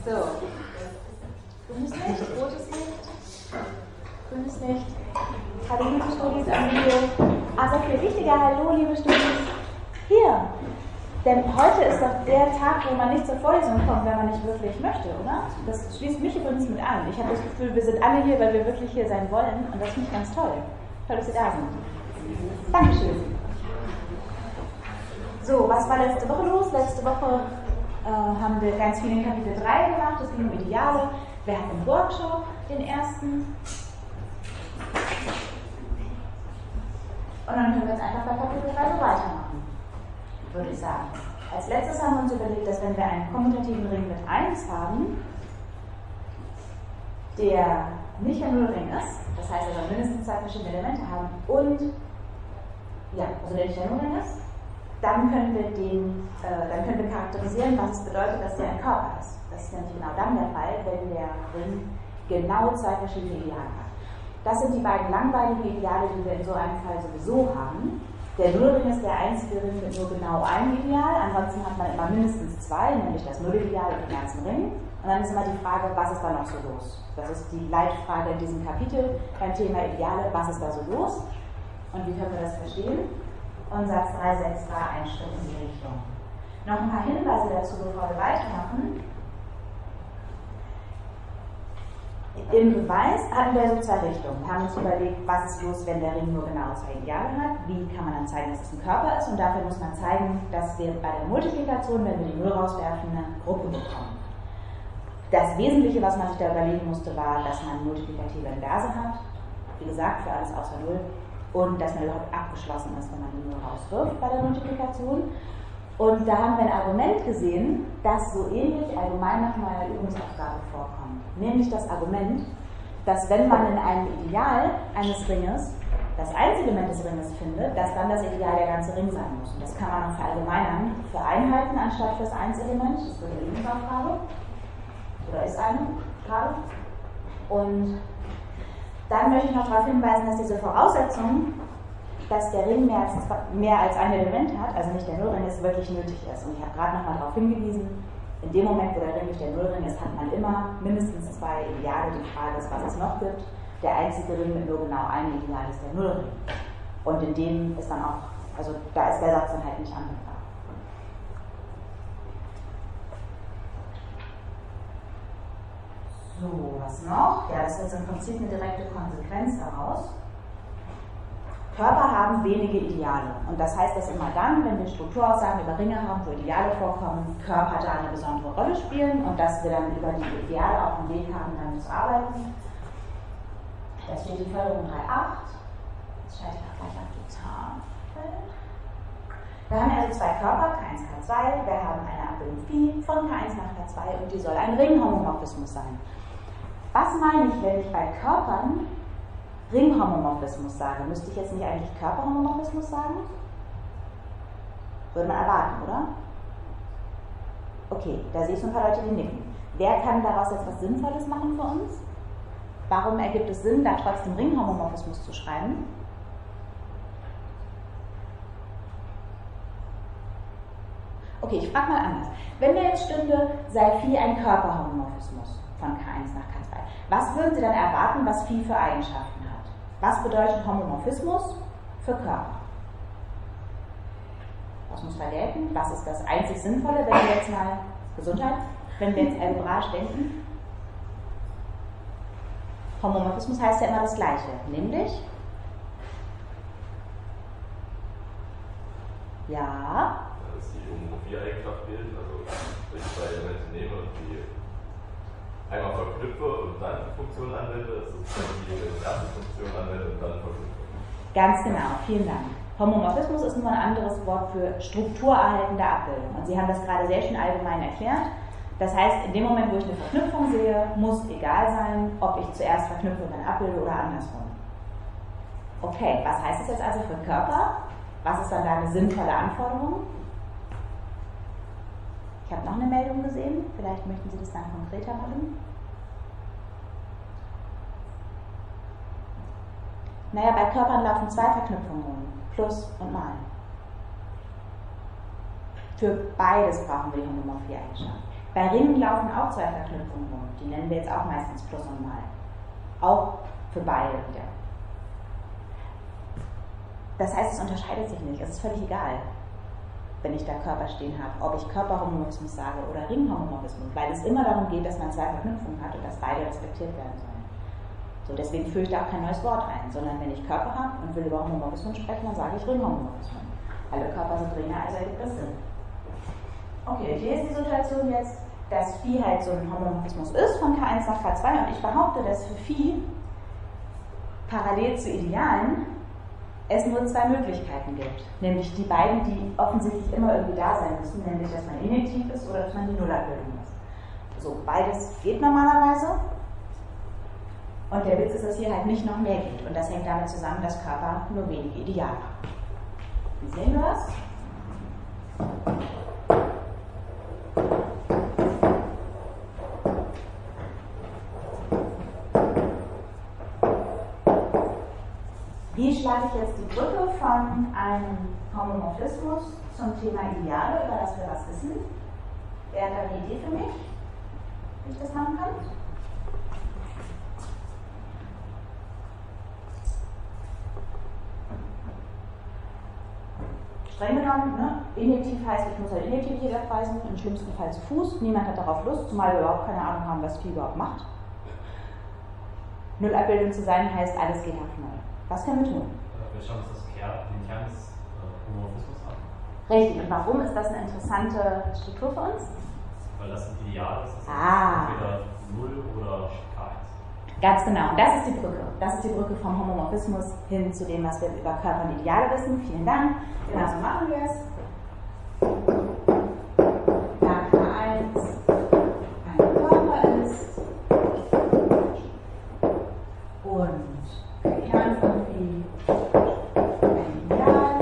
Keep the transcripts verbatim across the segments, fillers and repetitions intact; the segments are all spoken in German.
So. Grünes Licht, rotes Licht, grünes Licht. Hallo liebe Studis am Video. Ah, sehr viel wichtiger, hallo liebe Studis. Hier. Denn heute ist doch der Tag, wo man nicht zur Vorlesung kommt, wenn man nicht wirklich möchte, oder? Das schließt mich übrigens mit an. Ich habe das Gefühl, wir sind alle hier, weil wir wirklich hier sein wollen. Und das finde ich ganz toll. Toll, dass Sie da sind. Dankeschön. So, was war letzte Woche los? Letzte Woche äh, haben wir ganz viel in Kapitel drei gemacht. Es ging um Ideale. Wir hatten einen Workshop, den ersten. Und dann können wir jetzt einfach bei Kapitel drei so weitermachen, würde ich sagen. Als letztes haben wir uns überlegt, dass wenn wir einen kommutativen Ring mit eins haben, der nicht ein Nullring ist, das heißt, er soll mindestens zwei verschiedene Elemente haben und, ja, also der nicht ein Nullring ist, dann können wir den, äh, dann können wir charakterisieren, was es bedeutet, dass der ein Körper ist. Das ist nämlich genau dann der Fall, wenn der Ring genau zwei verschiedene Ideale hat. Das sind die beiden langweiligen Ideale, die wir in so einem Fall sowieso haben. Der Nullring ist der einzige Ring mit nur genau einem Ideal, ansonsten hat man immer mindestens zwei, nämlich das Nullideal und den ganzen Ring. Und dann ist immer die Frage, was ist da noch so los? Das ist die Leitfrage in diesem Kapitel beim Thema Ideale, was ist da so los? Und wie können wir das verstehen? Und Satz drei Punkt sechs war ein Schritt in die Richtung. Noch ein paar Hinweise dazu, bevor wir weitermachen. Im Beweis hatten wir so zwei Richtungen. Wir haben uns überlegt, was ist los, wenn der Ring nur genau zwei Ideale hat. Wie kann man dann zeigen, dass es ein Körper ist? Und dafür muss man zeigen, dass wir bei der Multiplikation, wenn wir die Null rauswerfen, eine Gruppe bekommen. Das Wesentliche, was man sich da überlegen musste, war, dass man multiplikative Inverse hat. Wie gesagt, für alles außer Null. Und dass man überhaupt abgeschlossen ist, wenn man die Null rauswirft bei der Multiplikation. Und da haben wir ein Argument gesehen, das so ähnlich allgemein nach meiner Übungsaufgabe vorkommt. Nämlich das Argument, dass wenn man in einem Ideal eines Ringes das Einzelement des Ringes findet, dass dann das Ideal der ganze Ring sein muss. Und das kann man auch verallgemeinern für Einheiten anstatt für das Einzelement. Das wird eine Übungsaufgabe. Oder ist eine gerade. Und dann möchte ich noch darauf hinweisen, dass diese Voraussetzung, dass der Ring mehr als, mehr als ein Element hat, also nicht der Nullring ist, wirklich nötig ist. Und ich habe gerade nochmal darauf hingewiesen, in dem Moment, wo der Ring nicht der Nullring ist, hat man immer mindestens zwei Ideale. Die Frage ist, was es noch gibt. Der einzige Ring mit nur genau einem Ideal ist der Nullring. Und in dem ist dann auch, also da ist der Satz dann halt nicht anwendbar. So, was noch? Ja, das ist jetzt im Prinzip eine direkte Konsequenz daraus. Körper haben wenige Ideale. Und das heißt, dass immer dann, wenn wir Strukturaussagen über Ringe haben, wo Ideale vorkommen, Körper da eine besondere Rolle spielen und dass wir dann über die Ideale auch einen Weg haben, damit zu arbeiten. Da steht die Förderung drei Punkt acht. Jetzt schalte ich auch gleich auf die Tafel. Wir haben also zwei Körper, K eins, K zwei. Wir haben eine Abbildung Phi von K eins nach K zwei und die soll ein Ringhomomorphismus sein. Was meine ich, wenn ich bei Körpern Ringhomomorphismus sage? Müsste ich jetzt nicht eigentlich Körperhomomorphismus sagen? Würde man erwarten, oder? Okay, da sehe ich so ein paar Leute, die nicken. Wer kann daraus jetzt was Sinnvolles machen für uns? Warum ergibt es Sinn, da trotzdem Ringhomomorphismus zu schreiben? Okay, ich frage mal anders. Wenn mir jetzt stünde, sei Phi ein Körperhomomorphismus von K eins nach K zwei, was würden Sie dann erwarten, was Phi für Eigenschaften hat? Was bedeutet Homomorphismus für Körper? Was muss da gelten? Was ist das einzig Sinnvolle, wenn wir jetzt mal Gesundheit, wenn wir jetzt algebraisch denken? Homomorphismus heißt ja immer das Gleiche, nämlich ja. Dass die Homomorphie-Eigenschaft gilt, also wenn ich zwei Elemente nehme und die einmal verknüpfe und dann die Funktion anwende, ist es dann die erste Funktion anwende und dann verknüpfe. Ganz genau, vielen Dank. Homomorphismus ist nur ein anderes Wort für strukturerhaltende Abbildung. Und Sie haben das gerade sehr schön allgemein erklärt. Das heißt, in dem Moment, wo ich eine Verknüpfung sehe, muss egal sein, ob ich zuerst verknüpfe und dann abbilde oder andersrum. Okay, was heißt das jetzt also für Körper? Was ist dann da eine sinnvolle Anforderung? Ich habe noch eine Meldung gesehen, vielleicht möchten Sie das dann konkreter machen. Naja, bei Körpern laufen zwei Verknüpfungen rum, Plus und Mal. Für beides brauchen wir die Homomorphie-Eigenschaft. Bei Ringen laufen auch zwei Verknüpfungen rum. Die nennen wir jetzt auch meistens Plus und Mal. Auch für beide wieder. Das heißt, es unterscheidet sich nicht. Es ist völlig egal, wenn ich da Körper stehen habe, ob ich Körperhomomorphismus sage oder Ringhomomorphismus, weil es immer darum geht, dass man zwei Verknüpfungen hat und dass beide respektiert werden sollen. So, deswegen führe ich da auch kein neues Wort ein, sondern wenn ich Körper habe und will über Homomorphismus sprechen, dann sage ich Ringhomomorphismus. Alle Körper sind Ringe, also ergibt das Sinn. Okay, hier ist die Situation jetzt, dass Phi halt so ein Homomorphismus ist von K eins nach K zwei und ich behaupte, dass für Phi parallel zu Idealen es nur zwei Möglichkeiten gibt. Nämlich die beiden, die offensichtlich immer irgendwie da sein müssen, nämlich dass man injektiv ist oder dass man die Nullabbildung ist. So, beides geht normalerweise. Und der Witz ist, dass hier halt nicht noch mehr geht. Und das hängt damit zusammen, dass Körper nur wenige Ideale haben. Wie sehen wir das? Wie schlage ich jetzt die Brücke von einem Homomorphismus zum Thema Ideale, über das wir was wissen? Wer hat da eine Idee für mich, wie ich das machen kann? Streng genommen, ne? Injektiv heißt, ich muss halt Injektivität abweisen, im schlimmsten Fall zu Fuß. Niemand hat darauf Lust, zumal wir überhaupt keine Ahnung haben, was Phi überhaupt macht. Nullabbildung zu sein heißt, alles geht auf Null. Was können wir tun? Wir schauen uns das Kern, den Kern des äh, Homomorphismus an. Richtig, und warum ist das eine interessante Struktur für uns? Weil das ein Ideal ist, das ist ah. entweder null oder K eins. Ganz genau, und das ist die Brücke. Das ist die Brücke vom Homomorphismus hin zu dem, was wir über Körper und Ideale wissen. Vielen Dank. Genau so machen wir es. Da K eins ein Körper ist und der Kern von Phi ein Ideal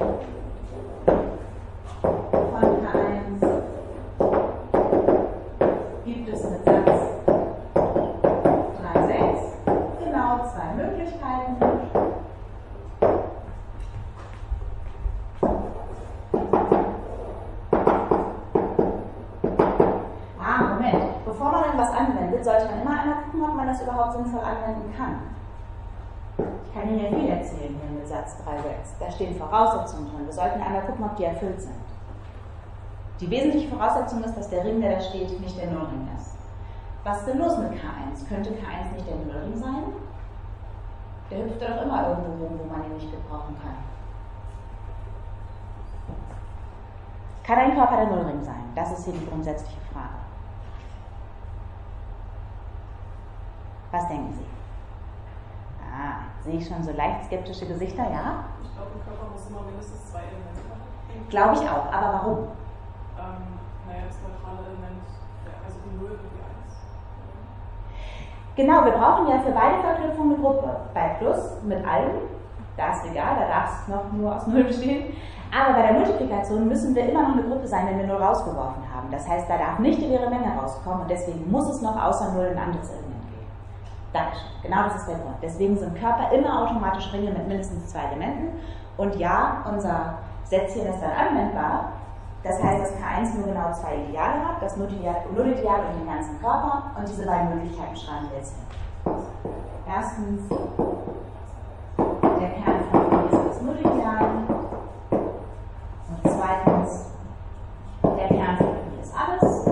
von K eins gibt es einen Satz drei sechs, genau zwei Möglichkeiten. Ah, Moment. Bevor man irgendwas anwendet, sollte man immer einmal gucken, ob man das überhaupt sinnvoll anwenden kann. Ich kann Ihnen ja viel erzählen hier mit Satz drei sechs. Da stehen Voraussetzungen drin. Wir sollten einmal gucken, ob die erfüllt sind. Die wesentliche Voraussetzung ist, dass der Ring, der da steht, nicht der Nullring ist. Was ist denn los mit K eins? Könnte K eins nicht der Nullring sein? Der hüpft doch immer irgendwo rum, wo man ihn nicht gebrauchen kann. Kann ein Körper der Nullring sein? Das ist hier die grundsätzliche Frage. Was denken Sie? Ah, sehe ich schon so leicht skeptische Gesichter, ja? Ich glaube, ein Körper muss immer mindestens zwei Elemente haben. Glaube ich auch, aber warum? Ähm, naja, das neutrale Element, also die Null und die eins. Genau, wir brauchen ja für beide Verknüpfungen eine Gruppe. Bei Plus mit allem, da ist egal, da darf es noch nur aus Null bestehen. Aber bei der Multiplikation müssen wir immer noch eine Gruppe sein, wenn wir Null rausgeworfen haben. Das heißt, da darf nicht die leere Menge rauskommen und deswegen muss es noch außer Null ein anderes Element geben. Dankeschön. Genau das ist der Grund. Deswegen sind Körper immer automatisch Ringe mit mindestens zwei Elementen. Und ja, unser Sätzchen ist dann anwendbar. Das heißt, dass K eins nur genau zwei Ideale hat, das Nullideal und den ganzen Körper. Und diese beiden Möglichkeiten schreiben wir jetzt hin. Erstens, der Kern von Phi ist das Nullideal. Und zweitens, der Kern von Phi ist alles.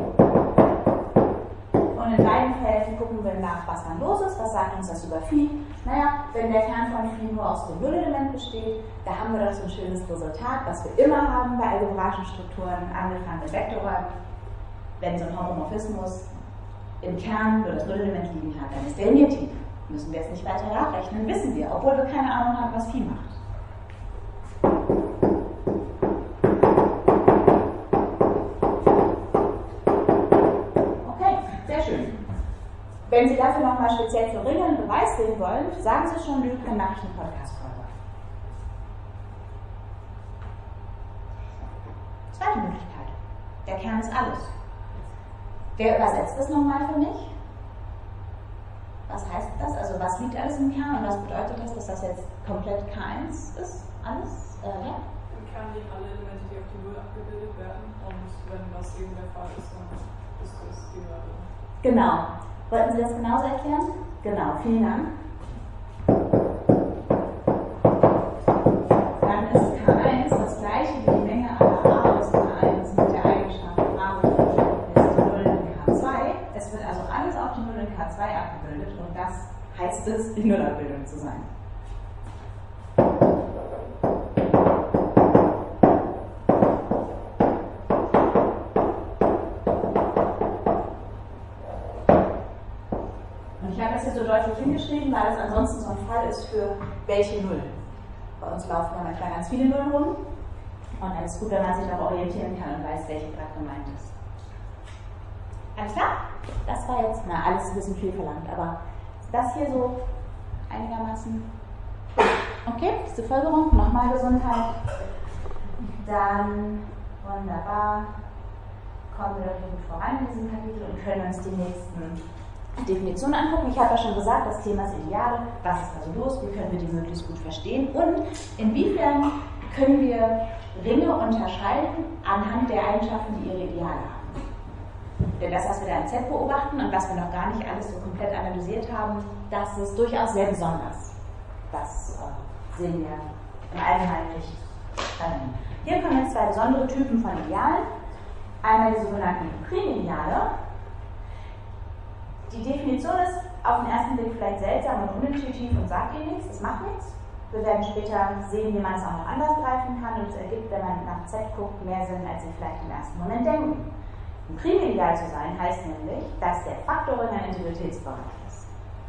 Und in beiden Fällen gucken wir nach, was dann los ist. Was sagt uns das über Phi? Naja, wenn der Kern von Phi nur aus dem Nullelement besteht, da haben wir doch so ein schönes Resultat, was wir immer haben bei algebraischen Strukturen, angefangen mit Vektorräumen. Wenn so ein Homomorphismus im Kern nur das Nullelement liegen hat, dann ist der injektiv. Müssen wir jetzt nicht weiter nachrechnen, wissen wir, obwohl wir keine Ahnung haben, was Phi macht. Wenn Sie dafür nochmal speziell für Ringe einen Beweis sehen wollen, sagen Sie schon, Lüge, dann mache ich einen Podcast-Folge. Zweite Möglichkeit. Der Kern ist alles. Wer übersetzt das nochmal für mich? Was heißt das? Also was liegt alles im Kern und was bedeutet das, dass das jetzt komplett K eins ist? Alles? Äh, ja? Im Kern liegen alle Elemente, die auf die Null abgebildet werden. Und wenn das eben der Fall ist, dann ist das die Null. Genau. Wollten Sie das genauso erklären? Genau, vielen Dank. Dann ist K eins das gleiche wie die Menge aller A aus K eins mit der Eigenschaft A ist die Null in K zwei. Es wird also alles auf die Null in K zwei abgebildet und das heißt es, die Nullabbildung zu sein. Ich habe das hier so deutlich hingeschrieben, weil es ansonsten so ein Fall ist für welche Null. Bei uns laufen ja manchmal ganz viele Nullen rum und dann ist es gut, wenn man sich auch orientieren kann und weiß, welche gerade gemeint ist. Alles klar? Das war jetzt, na, alles ein bisschen viel verlangt, aber ist das hier so einigermaßen okay? Ist die Folgerung? Nochmal Gesundheit. Dann, wunderbar, kommen wir doch hier gut voran in diesem Kapitel und können uns die nächsten Definition angucken. Ich habe ja schon gesagt, das Thema ist Ideale. Was ist also los? Wie können wir die möglichst gut verstehen? Und inwiefern können wir Ringe unterscheiden anhand der Eigenschaften, die ihre Ideale haben? Denn das, was wir da im Z beobachten und was wir noch gar nicht alles so komplett analysiert haben, das ist durchaus sehr besonders. Das äh, sehen wir im Allgemeinen nicht. Hier kommen jetzt zwei besondere Typen von Idealen. Einmal die sogenannten Primideale. Die Definition ist auf den ersten Blick vielleicht seltsam und unintuitiv und sagt Ihnen nichts, es macht nichts. Wir werden später sehen, wie man es auch noch anders greifen kann und es ergibt, wenn man nach Z guckt, mehr Sinn, als Sie vielleicht im ersten Moment denken. Ein Primideal zu sein heißt nämlich, dass der Faktorring ein Integritätsbereich ist.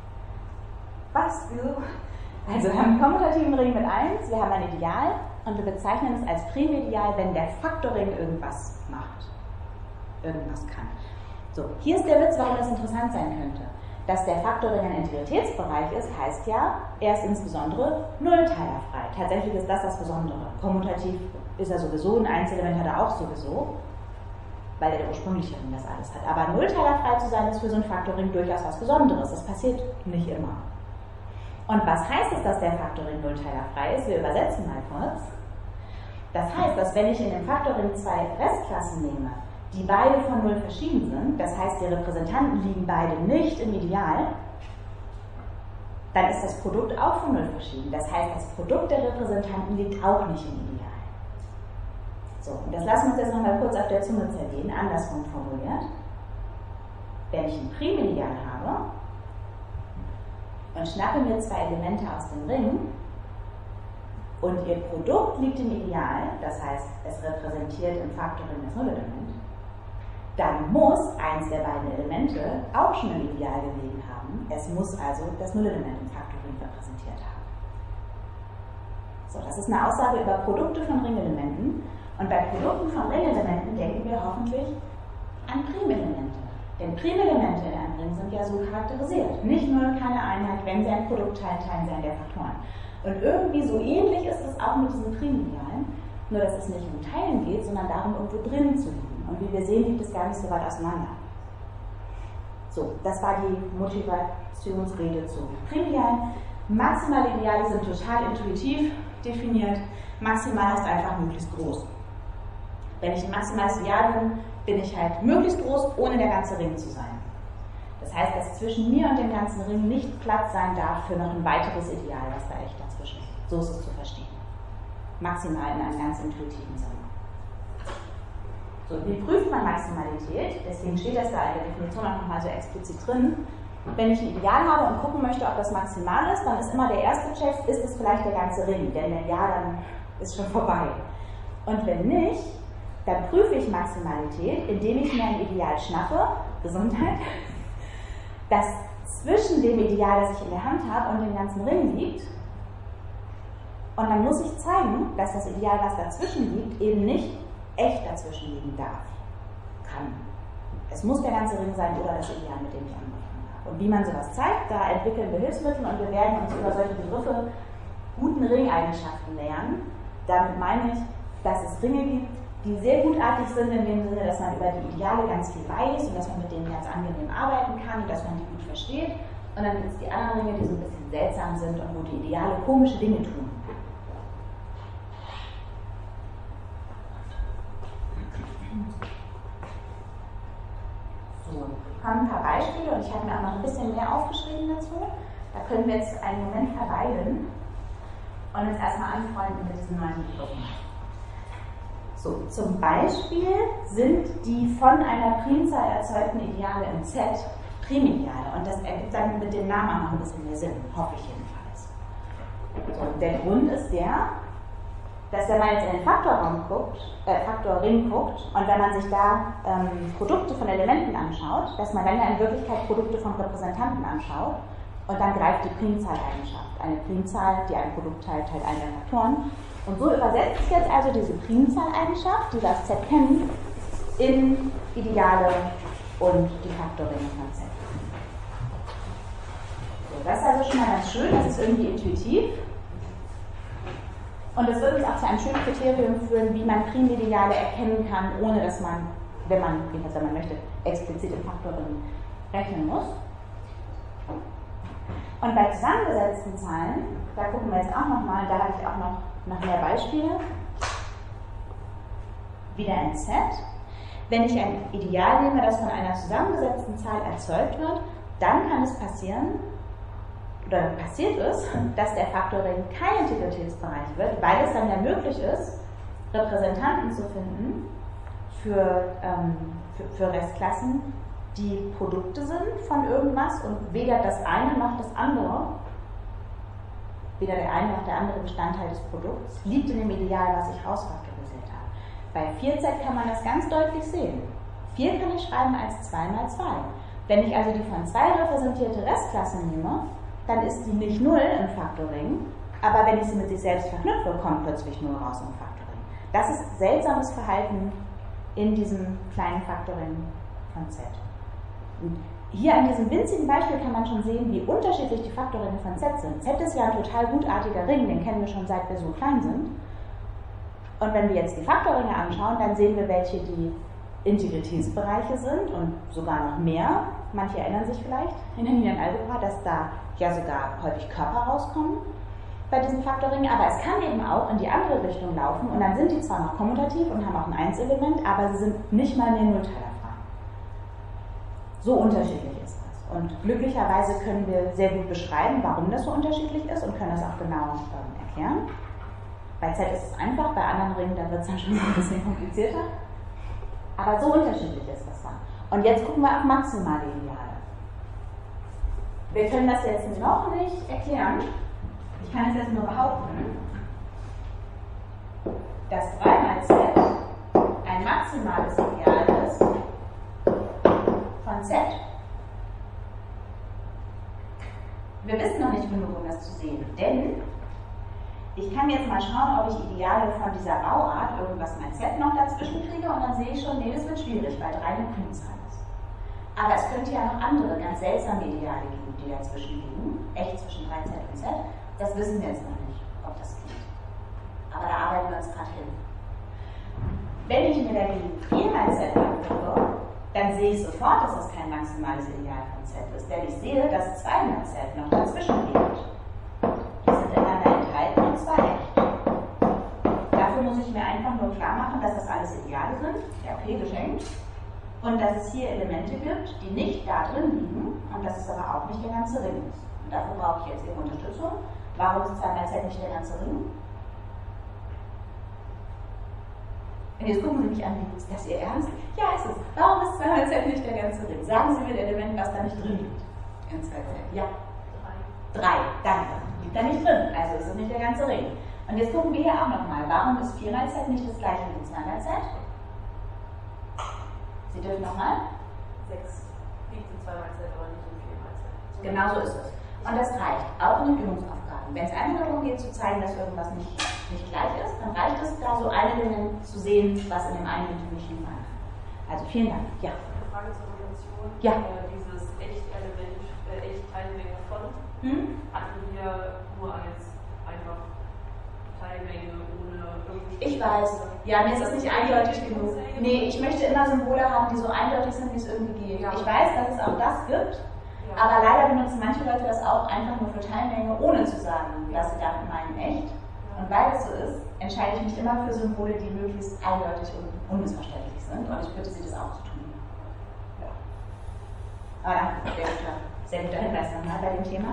Was? Wieso? Also wir haben einen kommutativen Ring mit eins, wir haben ein Ideal und wir bezeichnen es als Primideal, wenn der Faktorring irgendwas macht, irgendwas kann. So, hier ist der Witz, warum das interessant sein könnte. Dass der Faktorring ein Integritätsbereich ist, heißt ja, er ist insbesondere nullteilerfrei. Tatsächlich ist das das Besondere. Kommutativ ist er sowieso, ein Einzelement hat er auch sowieso, weil der ursprüngliche Ring das alles hat. Aber nullteilerfrei zu sein, ist für so ein Faktorring durchaus was Besonderes. Das passiert nicht immer. Und was heißt es, dass der Faktorring nullteilerfrei ist? Wir übersetzen mal kurz. Das heißt, dass wenn ich in dem Faktorring zwei Restklassen nehme, die beide von null verschieden sind, das heißt, die Repräsentanten liegen beide nicht im Ideal, dann ist das Produkt auch von null verschieden. Das heißt, das Produkt der Repräsentanten liegt auch nicht im Ideal. So, und das lassen wir uns jetzt nochmal kurz auf der Zunge zergehen, andersrum formuliert. Wenn ich ein Primideal habe und schnappe mir zwei Elemente aus dem Ring und ihr Produkt liegt im Ideal, das heißt, es repräsentiert im Faktorring das Nullelement, dann muss eins der beiden Elemente auch schon im Ideal gelegen haben. Es muss also das Nullelement im Faktorring repräsentiert haben. So, das ist eine Aussage über Produkte von Ringelementen. Und bei Produkten von Ringelementen denken wir hoffentlich an Primelemente. Denn Primelemente in einem Ring sind ja so charakterisiert. Nicht nur keine Einheit, wenn sie ein Produkt teilen, teilen sie einen der Faktoren. Und irgendwie so ähnlich ist es auch mit diesen Primidealen, nur dass es nicht um Teilen geht, sondern darum, irgendwo drin zu liegen. Und wie wir sehen, liegt es gar nicht so weit auseinander. So, das war die Motivationsrede zu Primidealen. Maximale Ideale sind total intuitiv definiert. Maximal heißt einfach möglichst groß. Wenn ich ein maximales Ideal bin, bin ich halt möglichst groß, ohne der ganze Ring zu sein. Das heißt, dass zwischen mir und dem ganzen Ring nicht Platz sein darf für noch ein weiteres Ideal, was da echt dazwischen ist. So ist es zu verstehen. Maximal in einem ganz intuitiven Sinne. So, wie prüft man Maximalität? Deswegen steht das da in der Definition auch nochmal so explizit drin. Wenn ich ein Ideal habe und gucken möchte, ob das maximal ist, dann ist immer der erste Check, ist es vielleicht der ganze Ring? Denn wenn ja, dann ist schon vorbei. Und wenn nicht, dann prüfe ich Maximalität, indem ich mir ein Ideal schnappe, Gesundheit, das zwischen dem Ideal, das ich in der Hand habe, und dem ganzen Ring liegt. Und dann muss ich zeigen, dass das Ideal, was dazwischen liegt, eben nicht echt dazwischen liegen darf, kann. Es muss der ganze Ring sein oder das Ideal, mit dem ich angefangen habe. Und wie man sowas zeigt, da entwickeln wir Hilfsmittel und wir werden uns über solche Begriffe guten Ringeigenschaften lernen. Damit meine ich, dass es Ringe gibt, die sehr gutartig sind, in dem Sinne, dass man über die Ideale ganz viel weiß und dass man mit denen ganz angenehm arbeiten kann und dass man die gut versteht. Und dann gibt es die anderen Ringe, die so ein bisschen seltsam sind und wo die Ideale komische Dinge tun. So, kommen ein paar Beispiele und ich habe mir auch noch ein bisschen mehr aufgeschrieben dazu. Da können wir jetzt einen Moment verweilen und uns erstmal anfreunden mit diesen neuen Begriffen. So, zum Beispiel sind die von einer Primzahl erzeugten Ideale im Z Primideale und das ergibt dann mit dem Namen auch noch ein bisschen mehr Sinn, hoffe ich jedenfalls. So, der Grund ist der, dass wenn man jetzt in den Faktorraum guckt, äh, Faktorring guckt und wenn man sich da ähm, Produkte von Elementen anschaut, dass man dann ja in Wirklichkeit Produkte von Repräsentanten anschaut und dann greift die Primzahleigenschaft. Eine Primzahl, die ein Produkt teilt, teilt einen der Faktoren. Und so übersetzt sich jetzt also diese Primzahleigenschaft, die wir aus Z kennen, in Ideale und die Faktorringe von Z. So, das ist also schon mal ganz schön, das ist irgendwie intuitiv. Und das wird uns auch zu einem schönen Kriterium führen, wie man Primideale erkennen kann, ohne dass man, wenn man, jedenfalls wenn man möchte, explizit in Faktoren rechnen muss. Und bei zusammengesetzten Zahlen, da gucken wir jetzt auch nochmal, da habe ich auch noch, noch mehr Beispiele. Wieder ein Z. Wenn ich ein Ideal nehme, das von einer zusammengesetzten Zahl erzeugt wird, dann kann es passieren, oder passiert ist, dass der Faktorring kein Integritätsbereich wird, weil es dann ja möglich ist, Repräsentanten zu finden für, ähm, für, für Restklassen, die Produkte sind von irgendwas und weder das eine noch das andere, weder der eine noch der andere Bestandteil des Produkts, liegt in dem Ideal, was ich rausfaktorisiert habe. Bei vier Z kann man das ganz deutlich sehen. vier kann ich schreiben als zwei mal zwei. Wenn ich also die von zwei repräsentierte Restklasse nehme, dann ist die nicht null im Faktorring, aber wenn ich sie mit sich selbst verknüpfe, kommt plötzlich null raus im Faktorring. Das ist seltsames Verhalten in diesem kleinen Faktorring von Z. Und hier an diesem winzigen Beispiel kann man schon sehen, wie unterschiedlich die Faktorringe von Z sind. Z ist ja ein total gutartiger Ring, den kennen wir schon seit wir so klein sind. Und wenn wir jetzt die Faktorringe anschauen, dann sehen wir, welche die Integritätsbereiche sind und sogar noch mehr. Manche erinnern sich vielleicht in der Linearen Algebra, dass da ja sogar häufig Körper rauskommen bei diesen Faktorringen, aber es kann eben auch in die andere Richtung laufen und dann sind die zwar noch kommutativ und haben auch ein Einselement, aber sie sind nicht mal mehr nullteilerfrei. So unterschiedlich ist das. Und glücklicherweise können wir sehr gut beschreiben, warum das so unterschiedlich ist und können das auch genau ähm, erklären. Bei Z ist es einfach, bei anderen Ringen, da wird es dann schon ein bisschen komplizierter. Aber so unterschiedlich ist das dann. Und jetzt gucken wir auf maximale Ideale. Wir können das jetzt noch nicht erklären. Ich kann es jetzt nur behaupten, dass drei mal Z ein maximales Ideal ist von Z. Wir wissen noch nicht genug, um das zu sehen, denn ich kann jetzt mal schauen, ob ich Ideale von dieser Bauart, irgendwas mal Z noch dazwischen kriege und dann sehe ich schon, nee, das wird schwierig, weil drei eine Primzahl ist. Aber es könnte ja noch andere, ganz seltsame Ideale geben, die dazwischen liegen, echt zwischen drei Z und Z. Das wissen wir jetzt noch nicht, ob das geht. Aber da arbeiten wir uns gerade hin. Wenn ich mir dagegen vier mal Z angucke, dann sehe ich sofort, dass das kein maximales Ideal von Z ist, denn ich sehe, dass zwei mal Z noch dazwischen liegt. Die sind ineinander enthalten und zwar echt. Dafür muss ich mir einfach nur klar machen, dass das alles Ideale sind, ja okay, geschenkt, und dass es hier Elemente gibt, die nicht da drin liegen und dass es aber auch nicht der ganze Ring ist. Und dafür brauche ich jetzt eben Unterstützung. Warum ist zwei mal Z nicht der ganze Ring? Und jetzt gucken Sie mich an, ist das Ihr Ernst? Ja, ist es. Warum ist zwei mal Z nicht der ganze Ring? Sagen Sie mir das Element, was da nicht drin liegt. In zwei Z. Ja. Drei. Drei, danke. Liegt da nicht drin, also ist es nicht der ganze Ring. Und jetzt gucken wir hier auch nochmal. Warum ist vier mal Z nicht das gleiche wie zwei mal Z? Sie dürfen nochmal? sechs liegt in zwei mal Z, aber nicht in vier mal Z. Genau so ist es. Und das reicht, auch in den Übungsaufgaben. Wenn es einfach darum geht, zu zeigen, dass irgendwas nicht, nicht gleich ist, dann reicht es, da so ein Element zu sehen, was in dem einen und nicht in dem anderen. Also vielen Dank. Ja. Eine Frage zur Notation. Ja. Äh, dieses Echt-Element, äh, Echt-Teilmenge von, Hm? hatten wir nur als einfach Teilmenge ohne irgendwie. Ich weiß. Ja, mir ist das nicht eindeutig genug. Nee, ich möchte immer Symbole haben, die so eindeutig sind, wie es irgendwie geht. Ja. Ich weiß, dass es auch das gibt. Ja. Aber leider benutzen manche Leute das auch einfach nur für Teilmenge, ohne zu sagen, was sie damit meinen, echt. Und weil es so ist, entscheide ich mich immer für Symbole, die möglichst eindeutig und unmissverständlich sind. Und ich bitte Sie, das auch zu tun. Ja. Aber sehr guter, sehr guter Hinweis nochmal bei dem Thema.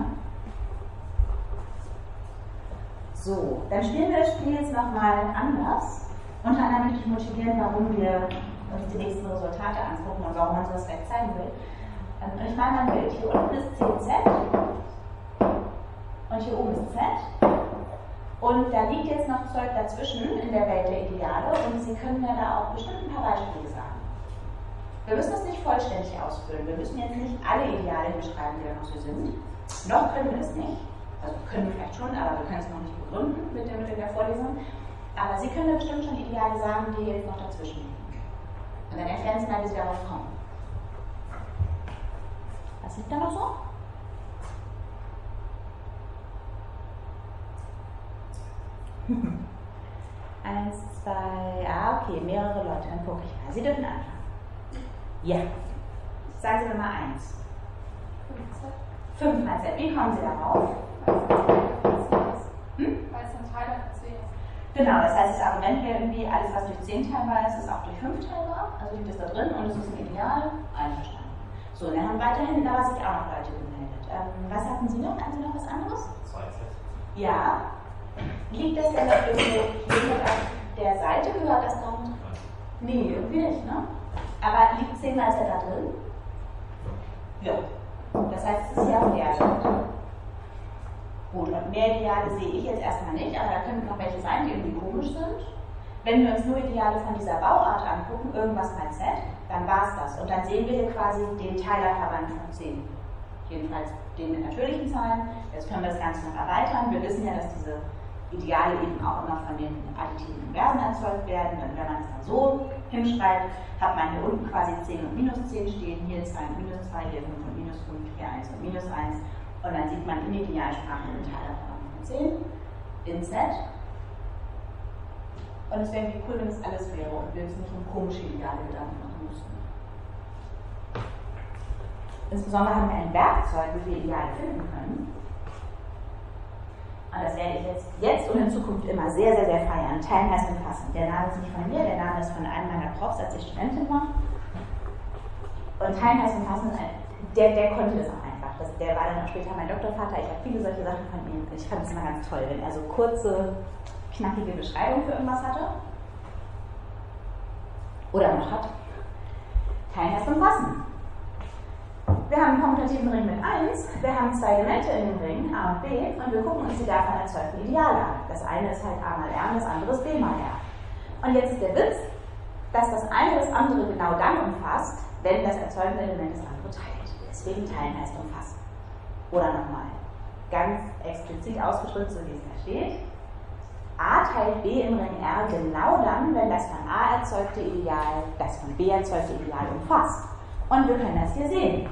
So, dann spielen wir das Spiel jetzt nochmal anders. Unter anderem möchte ich motivieren, warum wir uns die nächsten Resultate angucken und warum man sowas vielleicht zeigen will. Ich meine, man will, hier unten ist C Z und hier oben ist Z. Und da liegt jetzt noch Zeug dazwischen in der Welt der Ideale und Sie können mir da auch bestimmt ein paar Beispiele sagen. Wir müssen das nicht vollständig ausfüllen. Wir müssen jetzt nicht alle Ideale beschreiben, die da noch so sind. Noch können wir es nicht. Also können wir vielleicht schon, aber wir können es noch nicht begründen mit der, mit der Vorlesung. Aber Sie können mir bestimmt schon Ideale sagen, die jetzt noch dazwischen liegen. Und dann erklären Sie mal, wie Sie darauf kommen. Was liegt da noch so? Eins, zwei, ah, okay, mehrere Leute, dann gucke ich mal. Sie dürfen anfangen. Ja. Sagen Sie mir mal eins. Fünf mal Z. Wie kommen Sie darauf? Hm? Weil es ein Teiler von zehn ist. Genau, das heißt, das Argument wäre irgendwie, alles, was durch zehn teilbar ist, ist auch durch fünf teilbar. Also liegt es da drin und es ist ein Ideal. Einverstanden. So, dann haben weiterhin da sich auch noch Leute gemeldet. Ähm, was hatten Sie noch? Haben Sie noch was anderes? zwei Z. Ja. Liegt das denn auf der Seite? Gehört das dann? Nee, irgendwie nicht, ne? Aber liegt zehn mal Z da drin? Ja. Das heißt, es ist ja auf der Seite. Gut, und mehr Ideale sehe ich jetzt erstmal nicht, aber da könnten noch welche sein, die irgendwie komisch sind. Wenn wir uns nur Ideale von dieser Bauart angucken, irgendwas mal Z, dann war es das. Und dann sehen wir hier quasi den Teilerverband von zehn. Jedenfalls den mit natürlichen Zahlen. Jetzt können wir das Ganze noch erweitern. Wir wissen ja, dass diese Ideale eben auch immer von den additiven Inversen erzeugt werden. Und wenn man es dann so hinschreibt, hat man hier unten quasi zehn und minus zehn stehen. Hier zwei und minus zwei, hier fünf und minus fünf, hier eins und minus eins. Und dann sieht man in der Idealsprache den Teilerverband von zehn in Z. Und es wäre cool, wenn es alles wäre und wir uns nicht um komische Ideale Gedanken machen müssten. Insbesondere haben wir ein Werkzeug, wie wir Ideale finden können. Und das werde ich jetzt, jetzt und in Zukunft immer sehr, sehr, sehr feiern. Teilen heißt umfassen. Der Name ist nicht von mir, der Name ist von einem meiner Profs, als ich Studentin war. Und Teilen heißt umfassen, der, der konnte das auch einfach. Das, der war dann auch später mein Doktorvater. Ich habe viele solche Sachen von ihm. Ich fand es immer ganz toll, wenn er so kurze, knackige Beschreibungen für irgendwas hatte. Oder noch hat. Teilen heißt umfassen. Wir haben einen kommutativen Ring mit eins, wir haben zwei Elemente in dem Ring, A und B, und wir gucken uns die davon erzeugten Ideale an. Das eine ist halt A mal R und das andere ist B mal R. Und jetzt ist der Witz, dass das eine das andere genau dann umfasst, wenn das erzeugende Element das andere teilt. Deswegen teilen heißt umfassen. Oder nochmal, ganz explizit ausgedrückt, so wie es da steht. A teilt B im Ring R genau dann, wenn das von A erzeugte Ideal das von B erzeugte Ideal umfasst. Und wir können das hier sehen.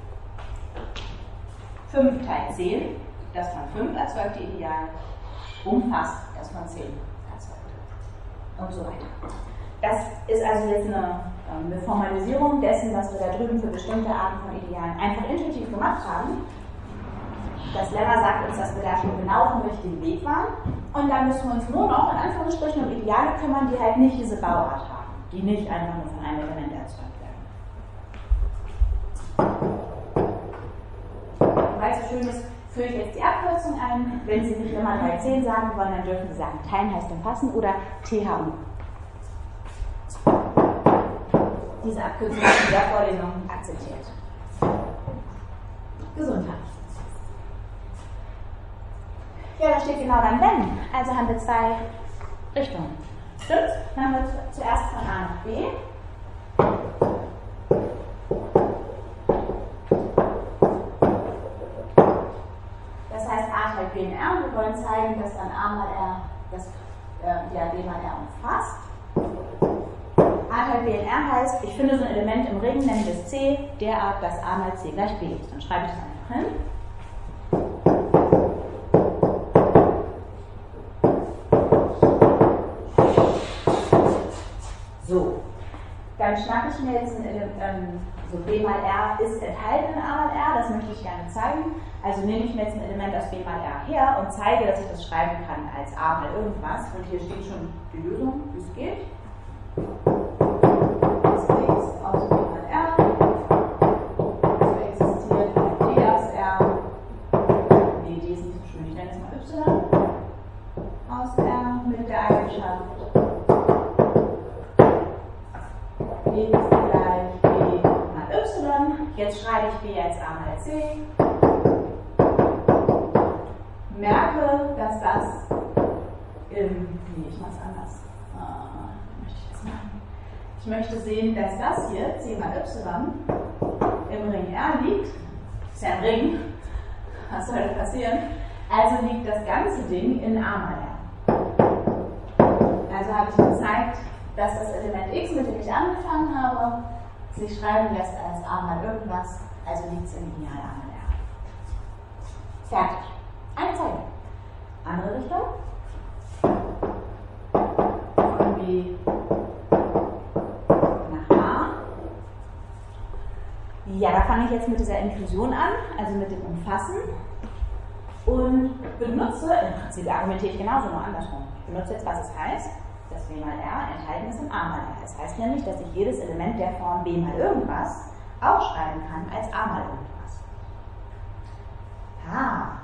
fünf teilt zehn, das von fünf erzeugte Ideal umfasst das von zehn erzeugte. Und so weiter. Das ist also jetzt eine, eine Formalisierung dessen, was wir da drüben für bestimmte Arten von Idealen einfach intuitiv gemacht haben. Das Lemma sagt uns, dass wir da schon genau auf dem richtigen Weg waren. Und dann müssen wir uns nur noch in Anführungsstrichen um Ideale kümmern, die halt nicht diese Bauart haben, die nicht einfach nur von einem Element erzeugt werden. Weil es so schön ist, führe ich jetzt die Abkürzung ein. Wenn Sie nicht immer drei zehn sagen wollen, dann dürfen Sie sagen, teilen heißt umfassen oder T H U. Diese Abkürzung ist in der Vorlesung akzeptiert. Gesundheit. Ja, da steht genau dann wenn. Also haben wir zwei Richtungen. Stimmt? Dann haben wir zuerst von A nach B. Das heißt, A teilt B in R und wir wollen zeigen, dass dann A mal R, das äh, ja, B mal R umfasst. A teilt B in R heißt, ich finde so ein Element im Ring, nenne das C, derart, dass A mal C gleich B ist. Dann schreibe ich das einfach hin. So, dann schnacke ich mir jetzt ein ähm, so B mal R ist enthalten in A mal R, das möchte ich gerne zeigen. Also nehme ich mir jetzt ein Element aus B mal R her und zeige, dass ich das schreiben kann als A mal irgendwas. Und hier steht schon die Lösung, wie es geht. Das ist aus B mal R, das ist y, jetzt schreibe ich b als a mal c, merke, dass das im, nee, ich mache es anders, ah, wie möchte ich das machen? Ich möchte sehen, dass das hier, c mal y, im Ring R liegt, ist ja ein Ring, was soll das passieren? Also liegt das ganze Ding in a mal r. Also habe ich gezeigt, dass das Element x, mit dem ich angefangen habe, sich schreiben lässt als a mal irgendwas, also liegt es im Lineal a mal r. Fertig. Eine Zeile. Andere Richtung. Von b nach a. Ja, da fange ich jetzt mit dieser Inklusion an, also mit dem Umfassen. Und benutze, im Prinzip argumentiere ich genauso, nur andersrum. Ich benutze jetzt, was es heißt, dass w mal r enthalten ist in a mal r. Das heißt nämlich, dass ich jedes Element der Form b mal irgendwas auch schreiben kann als a mal irgendwas. Ah.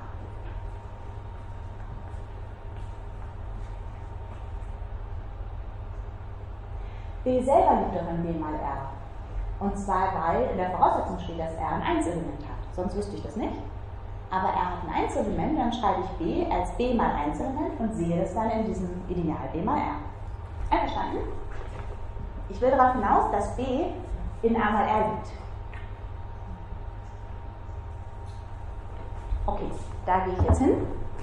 B selber liegt doch in b mal r. Und zwar, weil in der Voraussetzung steht, dass r ein Einzelement hat. Sonst wüsste ich das nicht. Aber r hat ein Einzelement, dann schreibe ich b als b mal Einzelement und sehe es dann in diesem Ideal b mal r. Einverstanden? Ich will darauf hinaus, dass b in a mal r liegt. Okay, da gehe ich jetzt hin.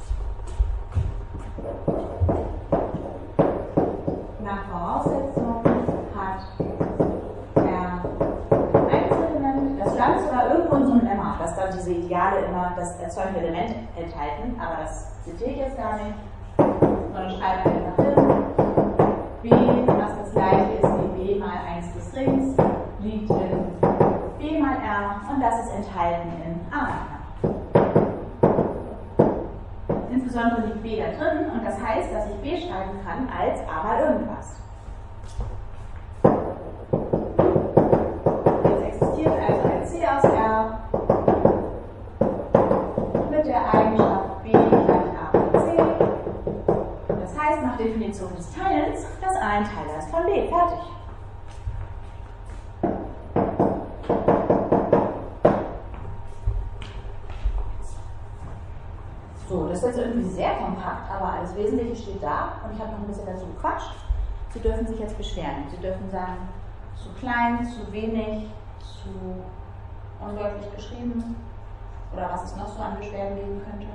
Nach Voraussetzung hat r ein Einzelement. Das stand sogar irgendwo in so einem Lemma, dass dann diese Ideale immer das erzeugende Element enthalten, aber das zitiere ich jetzt gar nicht, sondern schreibe einfach hin. B, was das gleiche ist wie b mal eins des Rings, liegt in b mal r und das ist enthalten in a mal r. Insbesondere liegt b da drin und das heißt, dass ich b schreiben kann als a mal irgendwas. Jetzt existiert also ein c aus r mit der Eigenschaft b gleich a mal c. Das heißt nach Definition des Teilens, dass a ein Teiler ist von b. Fertig. So, das ist jetzt irgendwie sehr kompakt, aber alles Wesentliche steht da und ich habe noch ein bisschen dazu gequatscht. Sie dürfen sich jetzt beschweren. Sie dürfen sagen, zu klein, zu wenig, zu undeutlich geschrieben oder was es noch so an Beschwerden geben könnte.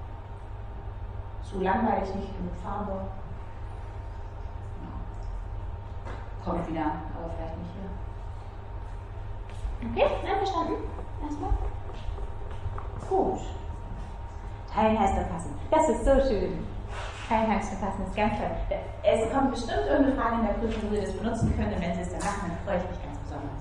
Zu langweilig, nicht genug Farbe. Ja. Kommt wieder, aber vielleicht nicht hier. Okay, einverstanden? Erstmal? Gut. Teilen heißt erfassen. Das ist so schön. Teilen heißt erfassen, das ist ganz toll. Es kommt bestimmt irgendeine Frage in der Prüfung, wo Sie das benutzen können, und wenn Sie es dann machen, dann freue ich mich ganz besonders.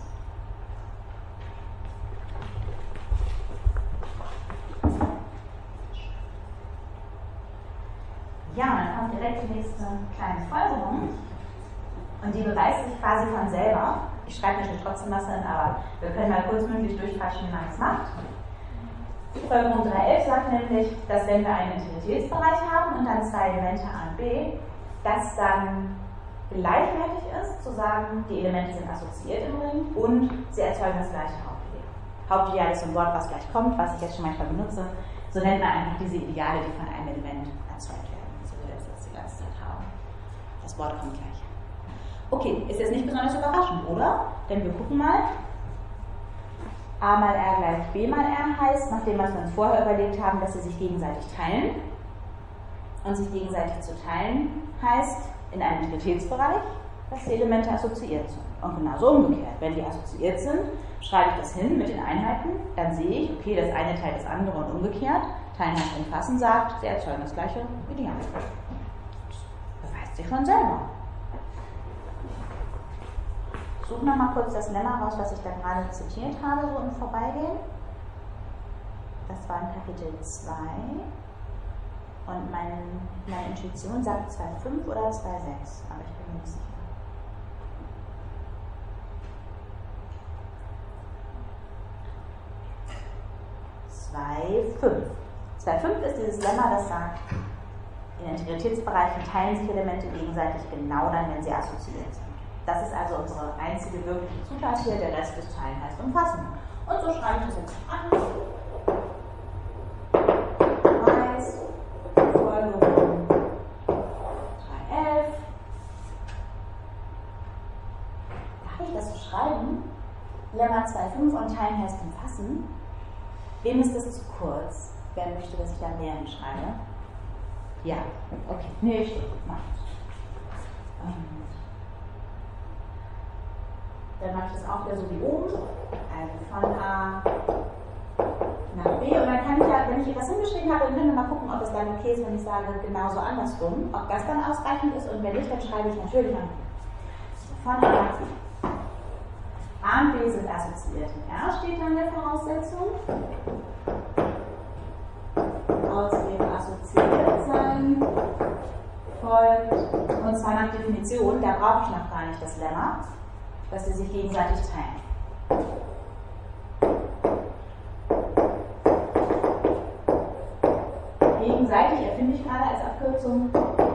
Ja, und dann kommt direkt die nächste kleine Folgerung. Und die beweist sich quasi von selber. Ich schreibe natürlich trotzdem was hin, aber wir können mal kurz mündlich durchquatschen, wie man es macht. Folgerung drei elf sagt nämlich, dass wenn wir einen Integritätsbereich haben und dann zwei Elemente a und b, dass dann gleichwertig ist, zu sagen, die Elemente sind assoziiert im Ring und sie erzeugen das gleiche Hauptideal. Hauptideal ist so ein Wort, was gleich kommt, was ich jetzt schon manchmal benutze. So nennt man einfach diese Ideale, die von einem Element erzeugt werden. So wie wir das jetzt die ganze Zeit haben. Das Wort kommt gleich. Okay, ist jetzt nicht besonders überraschend, oder? Denn wir gucken mal. A mal r gleich b mal r heißt, nachdem was wir uns vorher überlegt haben, dass sie sich gegenseitig teilen. Und sich gegenseitig zu teilen heißt in einem Integritätsbereich, dass die Elemente assoziiert sind. Und genauso umgekehrt. Wenn die assoziiert sind, schreibe ich das hin mit den Einheiten, dann sehe ich, okay, das eine teilt das andere und umgekehrt. Teilen heißt umfassen, sagt, sie erzeugen das gleiche Ideal. Das beweist sich von selber. Ich suche nochmal kurz das Lemma raus, was ich da gerade zitiert habe, so im Vorbeigehen. Das war in Kapitel zwei. Und mein, meine Intuition sagt zwei Komma fünf oder zwei Komma sechs, aber ich bin mir nicht sicher. zwei Komma fünf. zwei Komma fünf ist dieses Lemma, das sagt, in Integritätsbereichen teilen sich Elemente gegenseitig genau dann, wenn sie assoziiert sind. Das ist also unsere einzige wirkliche Zutat hier, der Rest des Teilen heißt umfassen. Und so schreibe ich das jetzt an. Kreis, Folgerung drei elf. Darf ich das so schreiben? Lemma zwei fünf und Teilen heißt umfassen. Wem ist das zu kurz? Wer möchte, dass ich da mehr hinschreibe? Ja, okay. Nee, steht. Mach ich. Ähm. Dann mache ich das auch wieder so wie oben. Also von A nach B. Und dann kann ich ja, wenn ich etwas hingeschrieben habe, dann können wir mal gucken, ob es dann okay ist, wenn ich sage, genauso andersrum. Ob das dann ausreichend ist und wenn nicht, dann schreibe ich natürlich an B. Von A nach B. A und B sind assoziiert. In R steht dann der Voraussetzung. Aus dem assoziiert sein folgt, und zwar nach Definition, da brauche ich noch gar nicht das Lemma, dass sie sich gegenseitig teilen. Gegenseitig erfinde ich gerade als Abkürzung.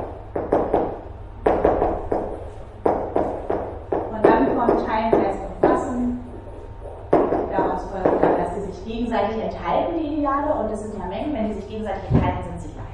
Und dann kommt Teilen heißt umfassen. Daraus folgt dann, dass sie sich gegenseitig enthalten, die Ideale, und das sind ja Mengen, wenn die sich gegenseitig enthalten, sind sie gleich.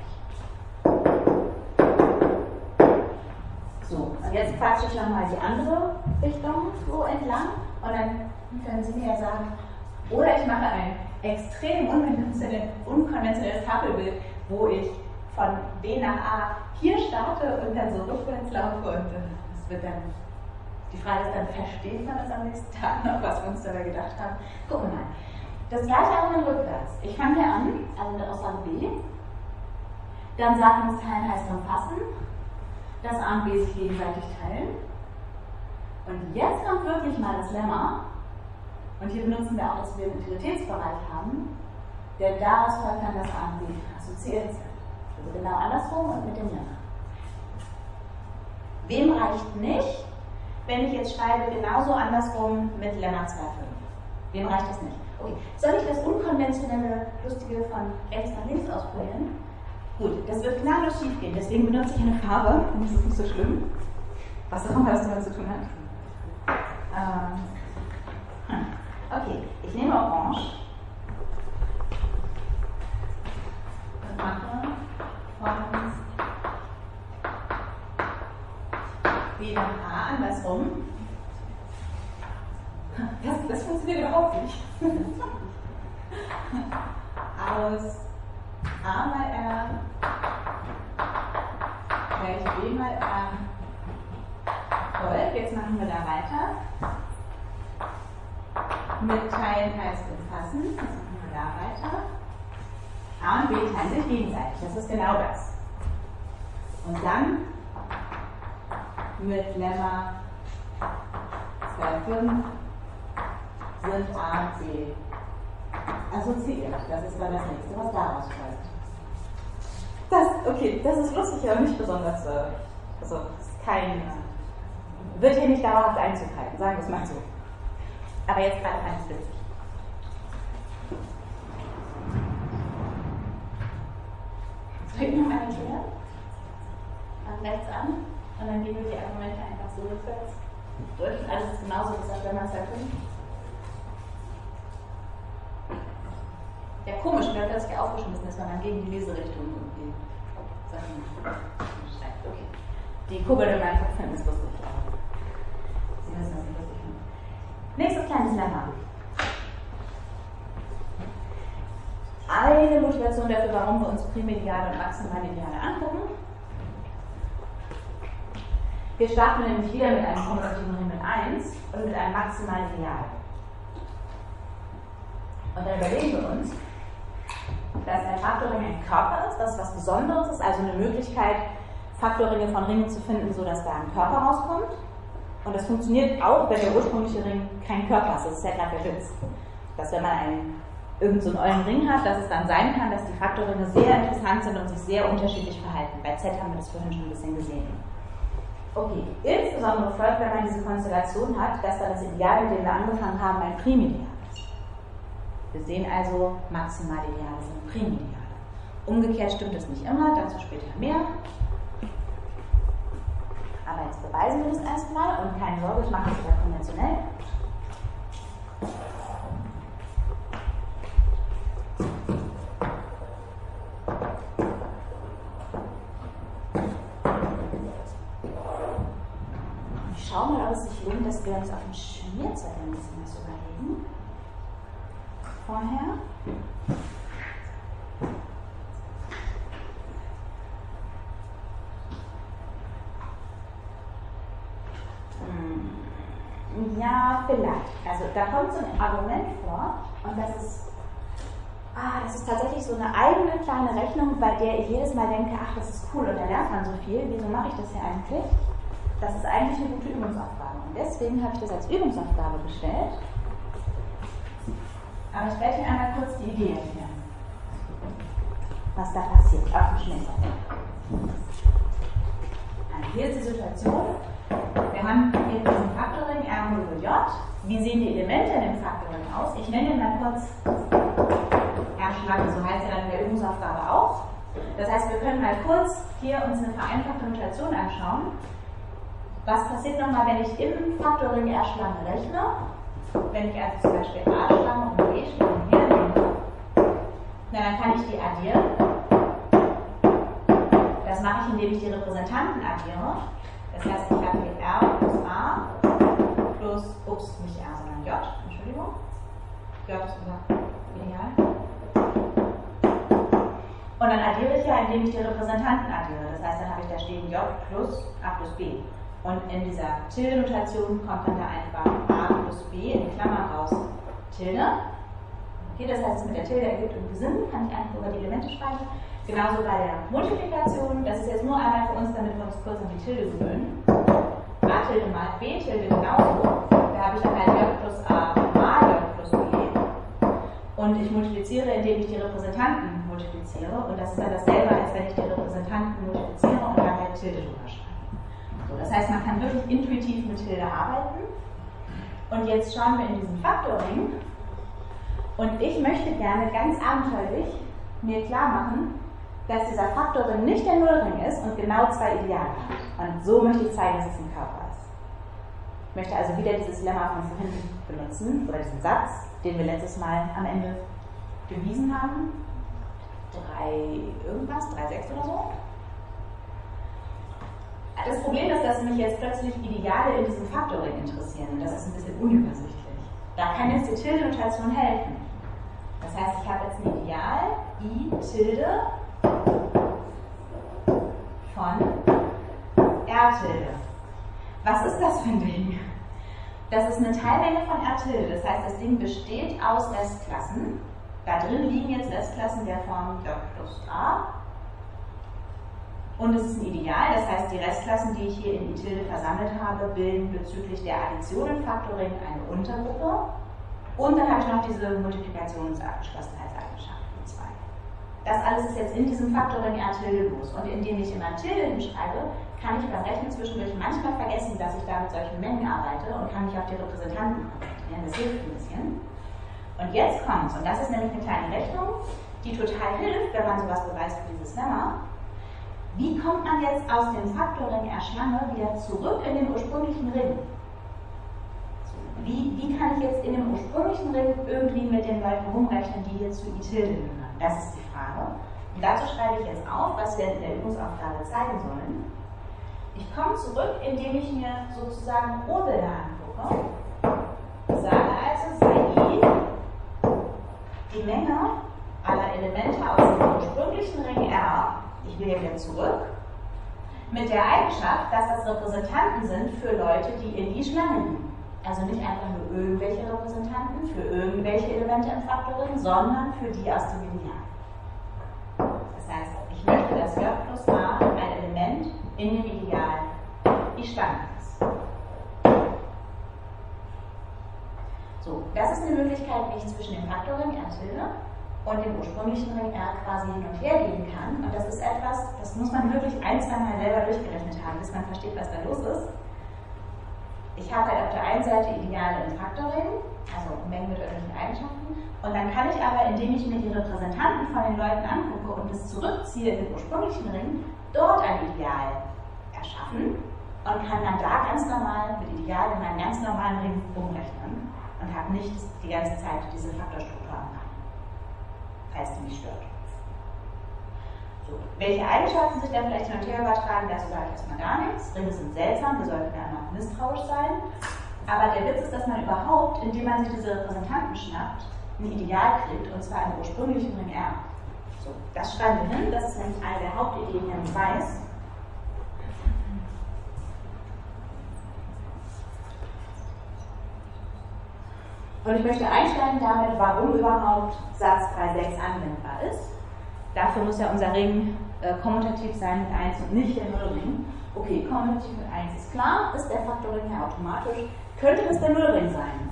So, und jetzt quatsche ich nochmal die andere Richtung so entlang und dann können Sie mir ja sagen, oder ich mache ein extrem unkonventionelles, unkonventionelles Tafelbild, wo ich von B nach A hier starte und dann so rückwärts laufe und das wird dann, die Frage ist dann, versteht man das am nächsten Tag noch, was wir uns dabei gedacht haben? Gucken wir mal. Das gleiche auch in rückwärts. Ich fange hier an, also mit der Aussage B, dann sagen das Teilen heißt umfassen, dass A und B sich gegenseitig teilen. Und jetzt kommt wirklich mal das Lemma. Und hier benutzen wir auch, dass wir einen Integritätsbereich haben, denn daraus folgt dann, dass A und B assoziiert sind. Also genau andersrum und mit dem Lemma. Wem reicht nicht, wenn ich jetzt schreibe, genauso andersrum mit Lemma zwei fünf? Wem reicht das nicht? Okay. Soll ich das unkonventionelle, lustige von rechts nach links ausprobieren? Gut, das wird gnadenlos schief gehen, deswegen benutze ich eine Farbe, und das ist nicht so schlimm. Was auch immer das damit zu tun hat. Ähm, okay, ich nehme Orange und mache von B nach A andersrum. Das, das funktioniert überhaupt nicht. Aus A mal R gleich B mal R folgt. Jetzt machen wir da weiter. Mit Teilen heißt umfassen. Jetzt machen wir da weiter. A und B teilen sich gegenseitig. Das ist genau das. Und dann mit Lemma zwei fünf sind A und B assoziiert. Das ist dann das nächste, was daraus folgt. Das, okay, das ist lustig, aber nicht besonders, äh, also ist kein, äh, wird hier nicht dauerhaft Einzug halten, sagen wir es mal so. Aber jetzt gerade fand ich es witzig. Soll ich noch mal erklären? Fangen rechts an und dann gehen wir die Argumente einfach so rückwärts durch. Alles ist genauso, wie gesagt, wenn man es erfindet. Ja, komisch, wenn das plötzlich aufgeschmissen ist, wenn man gegen die Leserichtung irgendwie Sachen schreibt. Okay. Die Kurbel in meinem Kopf finden ist lustig. Sie wissen, was ich lustig finde. Nächstes kleines Lemma. Eine Motivation dafür, warum wir uns Primediale und Maximalideale angucken. Wir starten nämlich wieder mit einem kommutativen Ring mit eins und mit einem maximalen Ideal. Und dann überlegen wir uns, dass ein Faktorring ein Körper ist, das ist was Besonderes ist, also eine Möglichkeit, Faktorringe von Ringen zu finden, sodass da ein Körper rauskommt. Und das funktioniert auch, wenn der ursprüngliche Ring kein Körper ist. Das ist ja gerade der Witz. Dass wenn man einen, irgend so einen ollen Ring hat, dass es dann sein kann, dass die Faktorringe sehr interessant sind und sich sehr unterschiedlich verhalten. Bei Z haben wir das vorhin schon ein bisschen gesehen. Okay, insbesondere folgt, wenn man diese Konstellation hat, dass dann das Ideal, mit dem wir angefangen haben, ein Primideal ist. Wir sehen also, Maximalideale sind Primideale. Umgekehrt stimmt das nicht immer, dazu später mehr. Aber jetzt beweisen wir das erstmal und keine Sorge, ich mache das wieder konventionell. Ich schaue mal, ob es sich lohnt, dass wir uns auf dem Schmierzettel ein bisschen was überlegen. Vorher. Ja, vielleicht. Also da kommt so ein Argument vor und das ist, ah, das ist tatsächlich so eine eigene kleine Rechnung, bei der ich jedes Mal denke, ach, das ist cool und da lernt man so viel, wieso mache ich das hier eigentlich? Das ist eigentlich eine gute Übungsaufgabe und deswegen habe ich das als Übungsaufgabe gestellt. Aber ich werde Ihnen einmal kurz die Idee erklären, was da passiert auf dem Schmierzettel. Also hier ist die Situation. Wir haben hier diesen Faktoring R modulo J. Wie sehen die Elemente in dem Faktoring aus? Ich nenne ihn mal kurz R-Schlange, so heißt er dann in der Übungsaufgabe auch. Das heißt, wir können mal kurz hier uns eine vereinfachte Notation anschauen. Was passiert nochmal, wenn ich im Faktoring R-Schlange rechne? Wenn ich also zum Beispiel A-Schlange und B-Schlange hernehme, na, dann kann ich die addieren. Das mache ich, indem ich die Repräsentanten addiere. Das heißt, ich habe hier R plus A plus, ups, nicht R, sondern J, Entschuldigung. J ist unser Ideal. Und dann addiere ich ja, indem ich die Repräsentanten addiere. Das heißt, dann habe ich da stehen J plus A plus B. Und in dieser Tilde-Notation kommt dann da einfach A plus B in Klammern raus Tilde. Okay, das heißt, mit der Tilde ergibt irgendwie Sinn, kann ich einfach über die Elemente schreiben. Genauso bei der Multiplikation, das ist jetzt nur einmal für uns, damit wir uns kurz an die Tilde gewöhnen. A Tilde mal B Tilde genauso. Da habe ich dann halt J plus A mal J plus B. Und ich multipliziere, indem ich die Repräsentanten multipliziere. Und das ist dann dasselbe, als wenn ich die Repräsentanten multipliziere und dann halt Tilde drüber schreibe. So, das heißt, man kann wirklich intuitiv mit Tilde arbeiten. Und jetzt schauen wir in diesem Faktoring. Und ich möchte gerne ganz abenteuerlich mir klar machen, dass dieser Faktoring nicht der Nullring ist und genau zwei Ideale hat. Und so möchte ich zeigen, dass es ein Körper ist. Ich möchte also wieder dieses Lemma von vorhin benutzen, oder diesen Satz, den wir letztes Mal am Ende bewiesen haben. drei irgendwas, drei Komma sechs oder so. Das Problem ist, dass mich jetzt plötzlich Ideale in diesem Faktoring interessieren. Und das ist ein bisschen unübersichtlich. Da kann jetzt die Tilde-Notation helfen. Das heißt, ich habe jetzt ein Ideal, I Tilde von R Tilde. Was ist das für ein Ding? Das ist eine Teilmenge von R Tilde. Das heißt, das Ding besteht aus Restklassen. Da drin liegen jetzt Restklassen der Form J plus A. Und es ist ein Ideal, das heißt, die Restklassen, die ich hier in I Tilde versammelt habe, bilden bezüglich der Addition im Faktoring eine Untergruppe. Und dann habe ich noch diese Multiplikationsabgeschlossenheitseigenschaft mit zwei. Das alles ist jetzt in diesem Faktoring R Tilde los. Und indem ich immer Tilde hinschreibe, kann ich beim Rechnen zwischendurch manchmal vergessen, dass ich da mit solchen Mengen arbeite und kann mich auf die Repräsentanten konzentrieren. Das hilft ein bisschen. Und jetzt kommt's, und das ist nämlich eine kleine Rechnung, die total hilft, wenn man sowas beweist wie dieses Lemma. Wie kommt man jetzt aus dem Faktoring R Schlange wieder zurück in den ursprünglichen Ring? Wie, wie kann ich jetzt in dem ursprünglichen Ring irgendwie mit den Leuten rumrechnen, die hier zu I Tilde gehören? Das ist die Frage. Und dazu schreibe ich jetzt auf, was wir in der Übungsaufgabe zeigen sollen. Ich komme zurück, indem ich mir sozusagen Urbilder angucke. Ich sage also, sei I die Menge aller Elemente aus dem ursprünglichen Ring R, ich will hier wieder zurück, mit der Eigenschaft, dass das Repräsentanten sind für Leute, die in I Schlange liegen. Also nicht einfach nur irgendwelche Repräsentanten für irgendwelche Elemente im Faktoring, sondern für die aus dem Ideal. Das heißt, ich möchte, dass J plus A ein Element in dem Ideal I Schlange ist. So, das ist eine Möglichkeit, wie ich zwischen dem Faktoring R Tilde und dem ursprünglichen Ring R quasi hin und her gehen kann. Und das ist etwas, das muss man wirklich ein, zwei Mal selber durchgerechnet haben, bis man versteht, was da los ist. Ich habe halt auf der einen Seite Ideale im Faktoring, also Mengen mit irgendwelchen Eigenschaften, und dann kann ich aber, indem ich mir die Repräsentanten von den Leuten angucke und es zurückziehe in den ursprünglichen Ring, dort ein Ideal erschaffen. und kann dann da ganz normal mit Ideal in einen ganz normalen Ring umrechnen und hat nicht die ganze Zeit diese Faktorstruktur am Rand, falls die mich stört. So. Welche Eigenschaften sich da vielleicht hin und her übertragen, dazu sage ich erstmal gar nichts. Ringe sind seltsam, wir sollten da noch misstrauisch sein. Aber der Witz ist, dass man überhaupt, indem man sich diese Repräsentanten schnappt, ein Ideal kriegt, und zwar im ursprünglichen Ring R. So, das schreiben wir hin, das ist nämlich eine der Hauptideen hier im Beweis. Und ich möchte einsteigen damit, warum überhaupt Satz drei Punkt sechs anwendbar ist. Dafür muss ja unser Ring äh, kommutativ sein mit eins und nicht der Nullring. Okay, kommutativ mit eins ist klar, ist der Faktorring ja automatisch. Könnte das der Nullring sein?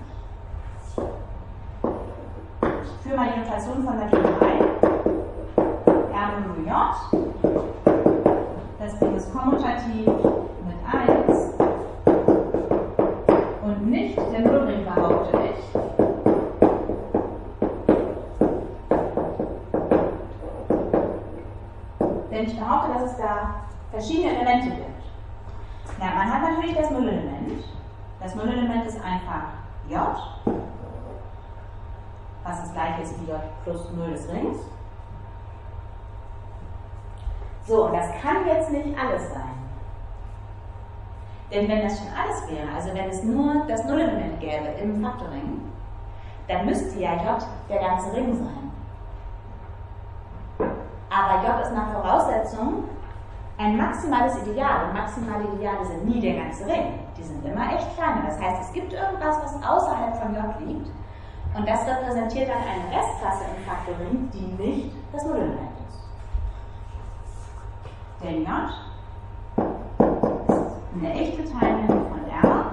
Ich führe mal die Notation von der Typ ein. R null J. Das Ding ist kommutativ mit eins und nicht der Nullring, behaupte ich. Denn ich behaupte, dass es da verschiedene Elemente gibt. Na, man hat natürlich das Nullelement. Das Nullelement ist einfach J, was das gleiche ist wie J plus null des Rings. So, und das kann jetzt nicht alles sein. Denn wenn das schon alles wäre, also wenn es nur das Nullelement gäbe im Faktorring, dann müsste ja J der ganze Ring sein. Aber J ist nach Voraussetzung ein maximales Ideal. Und maximale Ideale sind nie der ganze Ring. Die sind immer echt kleiner. Das heißt, es gibt irgendwas, was außerhalb von J liegt. Und das repräsentiert dann eine Restklasse im Faktorring, die nicht das Nullelement ist. Denn J ist eine echte Teilmenge von R.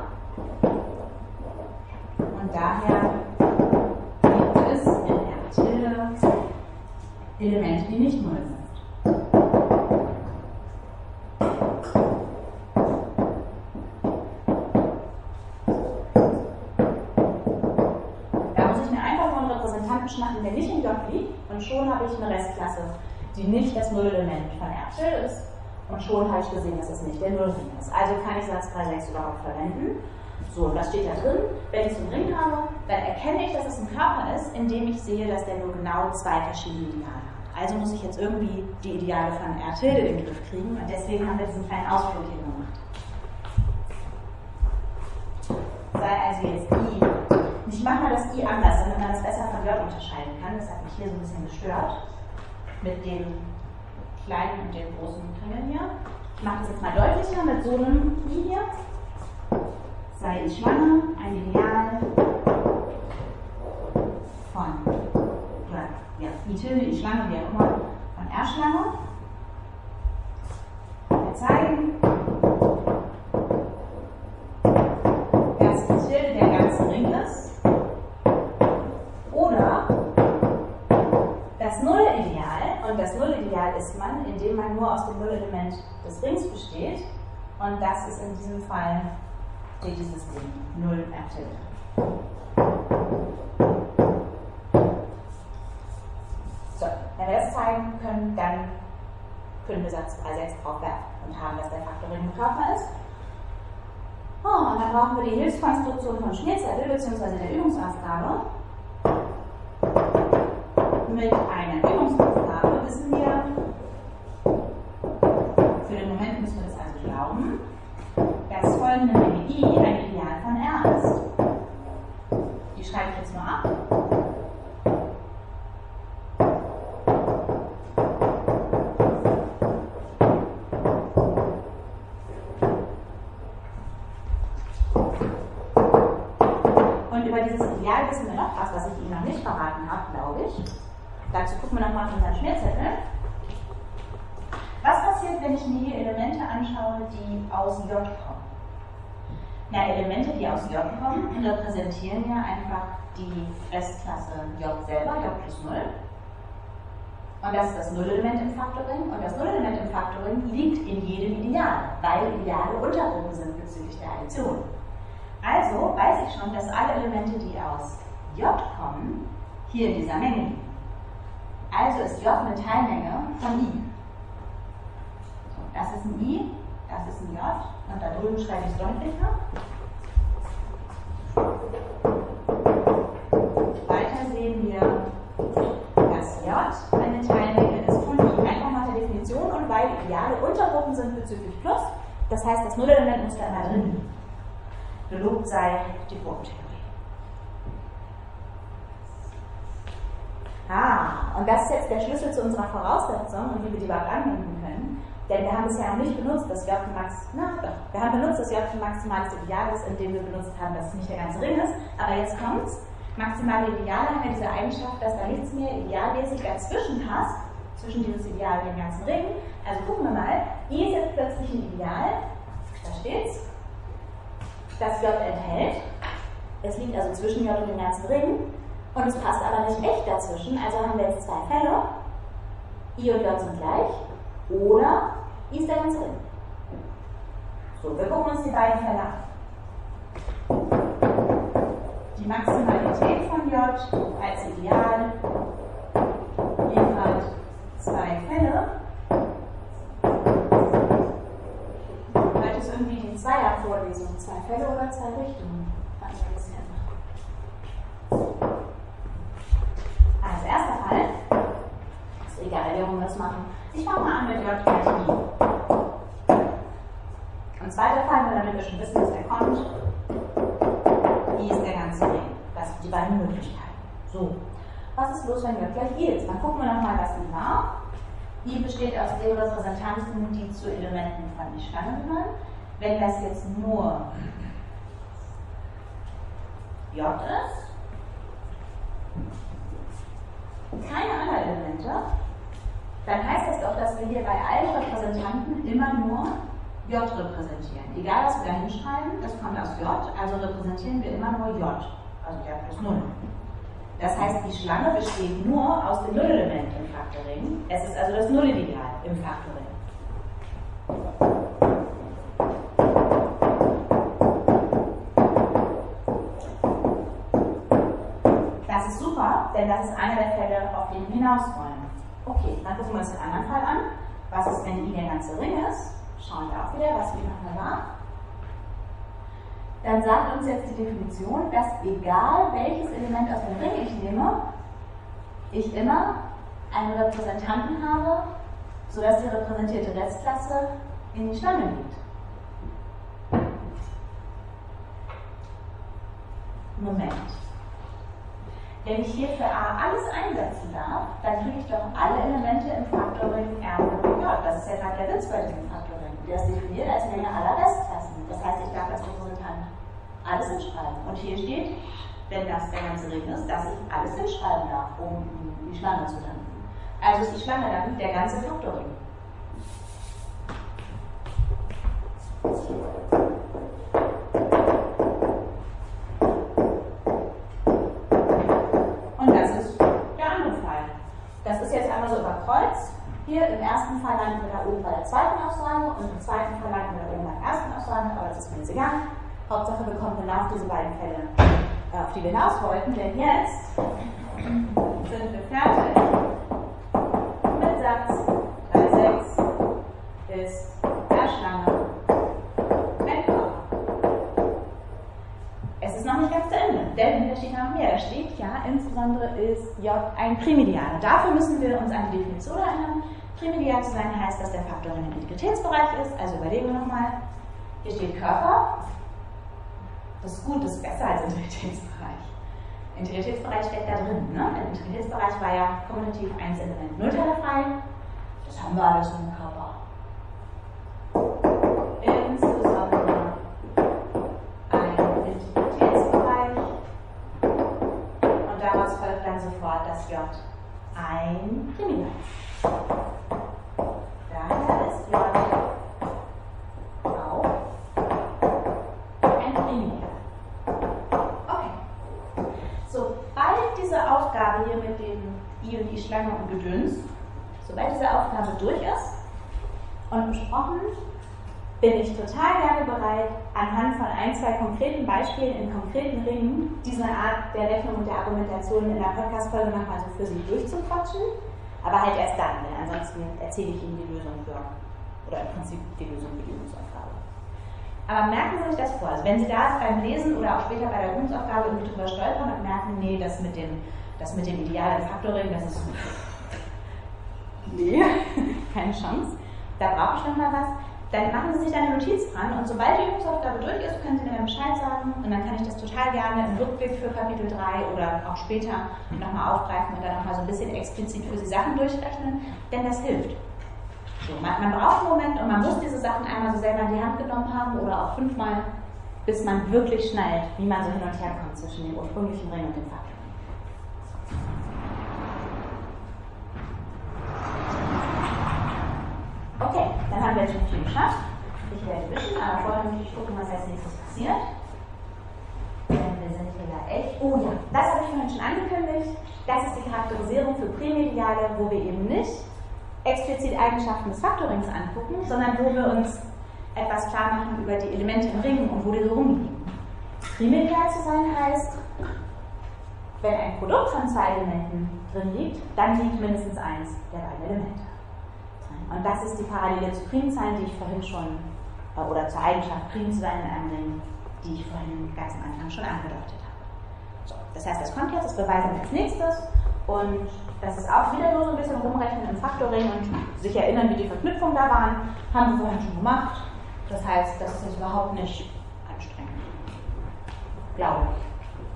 Und daher gibt es in R Tilde Elemente, die nicht null sind. Da muss ich mir einfach nur einen Repräsentanten schnappen, der nicht in J liegt, und schon habe ich eine Restklasse, die nicht das Nullelement von R Tilde ist, und schon habe ich gesehen, dass es nicht der Nullring ist. Also kann ich Satz drei Punkt sechs überhaupt verwenden. So, was steht da drin? Wenn ich so einen Ring habe, dann erkenne ich, dass es ein Körper ist, in dem ich sehe, dass der nur genau zwei verschiedene Ideale hat. Also muss ich jetzt irgendwie die Ideale von R Tilde in den Griff kriegen, und deswegen haben wir diesen kleinen Ausflug hier gemacht. Sei also jetzt I. Ich mache mal das I anders, damit man das besser von J unterscheiden kann. Das hat mich hier so ein bisschen gestört. Mit dem kleinen und dem großen Kringel hier. Ich mache das jetzt mal deutlicher mit so einem I hier. Sei ich schwanger, ein Ideal von, oder ja, I Tilde, I Schlange, wie auch immer, von R Schlange. Wir zeigen, dass I Tilde der ganze Ring ist. Oder das Nullideal, und das Nullideal ist man, indem man nur aus dem Nullelement des Rings besteht, und das ist in diesem Fall dieses Ding, null R Tilde. So, wenn wir das zeigen können, dann können wir Satz drei Punkt sechs drauf werfen und haben, dass der Faktorring ein Körper ist. Oh, und dann brauchen wir die Hilfskonstruktion von Schmierzettel bzw. der Übungsaufgabe. Mit einer Übungsaufgabe wissen wir, für den Moment müssen wir das also glauben, dass folgende Menge I ein Ideal von R ist. Die schreibe ich jetzt nur ab. Und über dieses Ideal wissen wir noch was, was ich Ihnen noch nicht verraten habe, glaube ich. Dazu gucken wir nochmal auf unseren Schmierzettel. Was passiert, wenn ich mir hier Elemente anschaue, die aus J kommen? Na, Elemente, die aus J kommen, repräsentieren ja einfach die Restklasse J selber, J plus null. Und das ist das Nullelement im Faktorring. Und das Nullelement im Faktorring liegt in jedem Ideal, weil Ideale Untergruppen sind bezüglich der Addition. Also weiß ich schon, dass alle Elemente, die aus J kommen, hier in dieser Menge liegen. Also ist J eine Teilmenge von I. Das ist ein I, Das ist ein J. Und da drüben schreibe ich es deutlich ab. Weiter sehen wir das J eine Teilmenge ist von I. Einfach nach der Definition und weil ideale Untergruppen sind bezüglich Plus. Das heißt, das Nullelement muss da immer drin liegen. Gelobt sei die Gruppentheorie. Ah, und das ist jetzt der Schlüssel zu unserer Voraussetzung und wie wir die überhaupt anwenden können. Denn wir haben bisher noch nicht benutzt, dass J Max, na doch, wir haben benutzt, dass J maximales Ideal ist, indem wir benutzt haben, dass es nicht der ganze Ring ist. Aber jetzt kommt's. Maximale Ideale haben ja diese Eigenschaft, dass da nichts mehr idealmäßig dazwischen passt, zwischen dieses Ideal und dem ganzen Ring. Also gucken wir mal, I ist jetzt plötzlich ein Ideal, da steht's, das J enthält, es liegt also zwischen J und dem ganzen Ring, und es passt aber nicht echt dazwischen, also haben wir jetzt zwei Fälle, I und J sind gleich, oder I ist der ganze Ring. So, wir gucken uns die beiden Fälle an. Die Maximalität von J als Ideal liefert zwei Fälle. Heute ist irgendwie die Zweier-Vorlesung. Zwei Fälle oder zwei Richtungen? Also erster Fall. Ist egal, wie wir das machen. Ich fange mal an mit J gleich I. Und zweiter Fall, nur damit wir schon wissen, dass der kommt. I ist der ganze Ring. Das sind die beiden Möglichkeiten. So, was ist los, wenn J gleich I ist? Dann gucken wir nochmal, was I war. I besteht aus den Repräsentanten, die zu Elementen von I Schlange gehören. Wenn das jetzt nur J ist, keine anderen Elemente, dann heißt das doch, dass wir hier bei allen Repräsentanten immer nur J repräsentieren. Egal, was wir da hinschreiben, das kommt aus J, also repräsentieren wir immer nur J, also der plus null. Das heißt, die Schlange besteht nur aus dem Nullelement im Faktorring. Es ist also das Nullideal im Faktorring. Das ist super, denn das ist einer der Fälle, auf die wir hinaus wollen. Okay, dann gucken wir uns den anderen Fall an. Was ist, wenn I der ganze Ring ist? Schauen wir auch wieder, was wir nochmal war. Dann sagt uns jetzt die Definition, dass egal welches Element aus dem Ring ich nehme, ich immer einen Repräsentanten habe, sodass die repräsentierte Restklasse in die Schlange liegt. Moment. Wenn ich hier für A alles einsetzen darf, dann kriege ich doch alle Elemente im Faktorring R und J. Das ist ja gerade der Witz bei diesem Faktorring. Der ist definiert als Menge aller Restklassen. Das heißt, ich darf als Repräsentant alles hinschreiben. Und hier steht, wenn das der ganze Ring ist, dass ich alles hinschreiben darf, um in die Schlange zu landen. Also ist die Schlange dann der ganze Faktorring. Und das ist der andere Fall. Das ist jetzt einmal so über Kreuz. Hier im ersten Fall landen wir da oben bei der zweiten Aussage und im zweiten Fall landen wir da oben bei der ersten Aussage, aber das ist mir jetzt egal. Hauptsache wir kommen genau auf diese beiden Fälle, auf die wir hinaus wollten, denn jetzt sind wir fertig mit Satz drei Komma sechs ist der Schlange ein Körper. Es ist noch nicht ganz zu Ende, denn da steht noch mehr. Da steht ja, insbesondere ist J ein Primideal. Dafür müssen wir uns an die Definition erinnern. Primideal zu sein heißt, dass der Faktor in dem Integritätsbereich ist. Also überlegen wir nochmal. Hier steht Körper. Das ist gut, das ist besser als Integritätsbereich. Integritätsbereich steckt da drin. Ne? Der Integritätsbereich war ja kommutativ eins Element nullteilerfrei. Das haben wir alles im Körper. Insbesondere ein Integritätsbereich. Und daraus folgt dann sofort das J ein Primideal. Daher ist J auch ein Primideal. Okay. Sobald diese Aufgabe hier mit dem I und I-Schlange und Gedöns, sobald diese Aufgabe durch ist und besprochen, bin ich total gerne bereit, anhand von ein, zwei konkreten Beispielen in konkreten Ringen diese Art der Rechnung und der Argumentation in der Podcast-Folge nochmal so für Sie durchzuquatschen. Aber halt erst dann, denn ansonsten erzähle ich Ihnen die Lösung für Oder im Prinzip die Lösung für die Übungsaufgabe. Aber merken Sie sich das vor. Also wenn Sie da beim Lesen oder auch später bei der Übungsaufgabe irgendwie drüber stolpern und merken, nee, das mit dem, das mit dem idealen Faktoring, das ist nee, keine Chance. Da brauche ich nochmal was. Dann machen Sie sich da eine Notiz dran und sobald die Übungsaufgabe durch ist, können Sie mir dann Bescheid sagen und dann kann ich das total gerne im Rückblick für Kapitel drei oder auch später nochmal aufgreifen und dann nochmal so ein bisschen explizit für Sie Sachen durchrechnen, denn das hilft. So, man, man braucht einen Moment und man muss diese Sachen einmal so selber in die Hand genommen haben oder auch fünfmal, bis man wirklich schnallt, wie man so hin und her kommt zwischen dem ursprünglichen Ring und dem Faktor. Okay, dann haben wir jetzt schon viel geschafft. Ich werde wischen, aber vorher möchte ich gucken, was als nächstes passiert. Denn wir sind hier ja echt. Oh ja, das habe ich vorhin schon angekündigt. Das ist die Charakterisierung für Primediale, wo wir eben nicht explizit Eigenschaften des Faktorings angucken, sondern wo wir uns etwas klar machen über die Elemente im Ring und wo die so rumliegen. Primedial zu sein heißt, wenn ein Produkt von zwei Elementen drin liegt, dann liegt mindestens eins der beiden Elemente. Und das ist die Parallele zu Primzahlen, die ich vorhin schon, oder zur Eigenschaft Prim zu sein in einem Ring, die ich vorhin ganz am Anfang schon angedeutet habe. So, das heißt, das kommt jetzt, das beweisen wir als nächstes. Und das ist auch wieder nur so ein bisschen rumrechnen im Faktoring und sich erinnern, wie die Verknüpfungen da waren. Haben wir vorhin schon gemacht. Das heißt, das ist jetzt überhaupt nicht anstrengend. Glaube ich.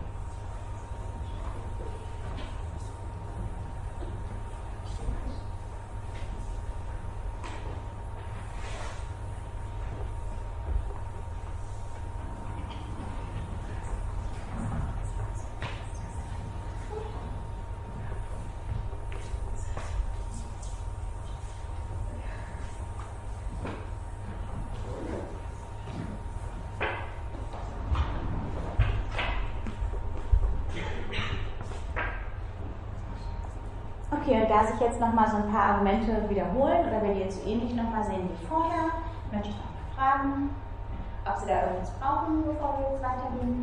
Okay, und da sich jetzt nochmal so ein paar Argumente wiederholen oder wir die jetzt so ähnlich nochmal sehen wie vorher, möchte ich noch mal fragen, ob Sie da irgendwas brauchen, bevor wir jetzt weitergehen.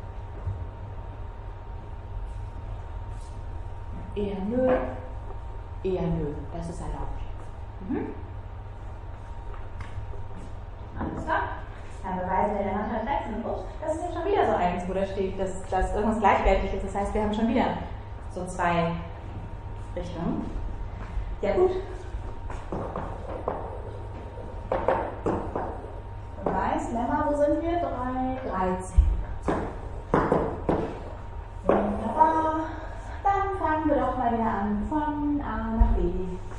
Eher nö, eher nö, das ist erlaubt. Mhm. Alles klar. Dann beweisen wir dann nachher rechts und ups, das ist jetzt schon wieder so eins, wo da steht, dass, dass irgendwas gleichwertig ist. Das heißt, wir haben schon wieder so zwei Richtung. Ja gut. Beweis, Lemma, wo sind wir? drei, dreizehn. Wunderbar. Dann fangen wir doch mal wieder an von A nach B.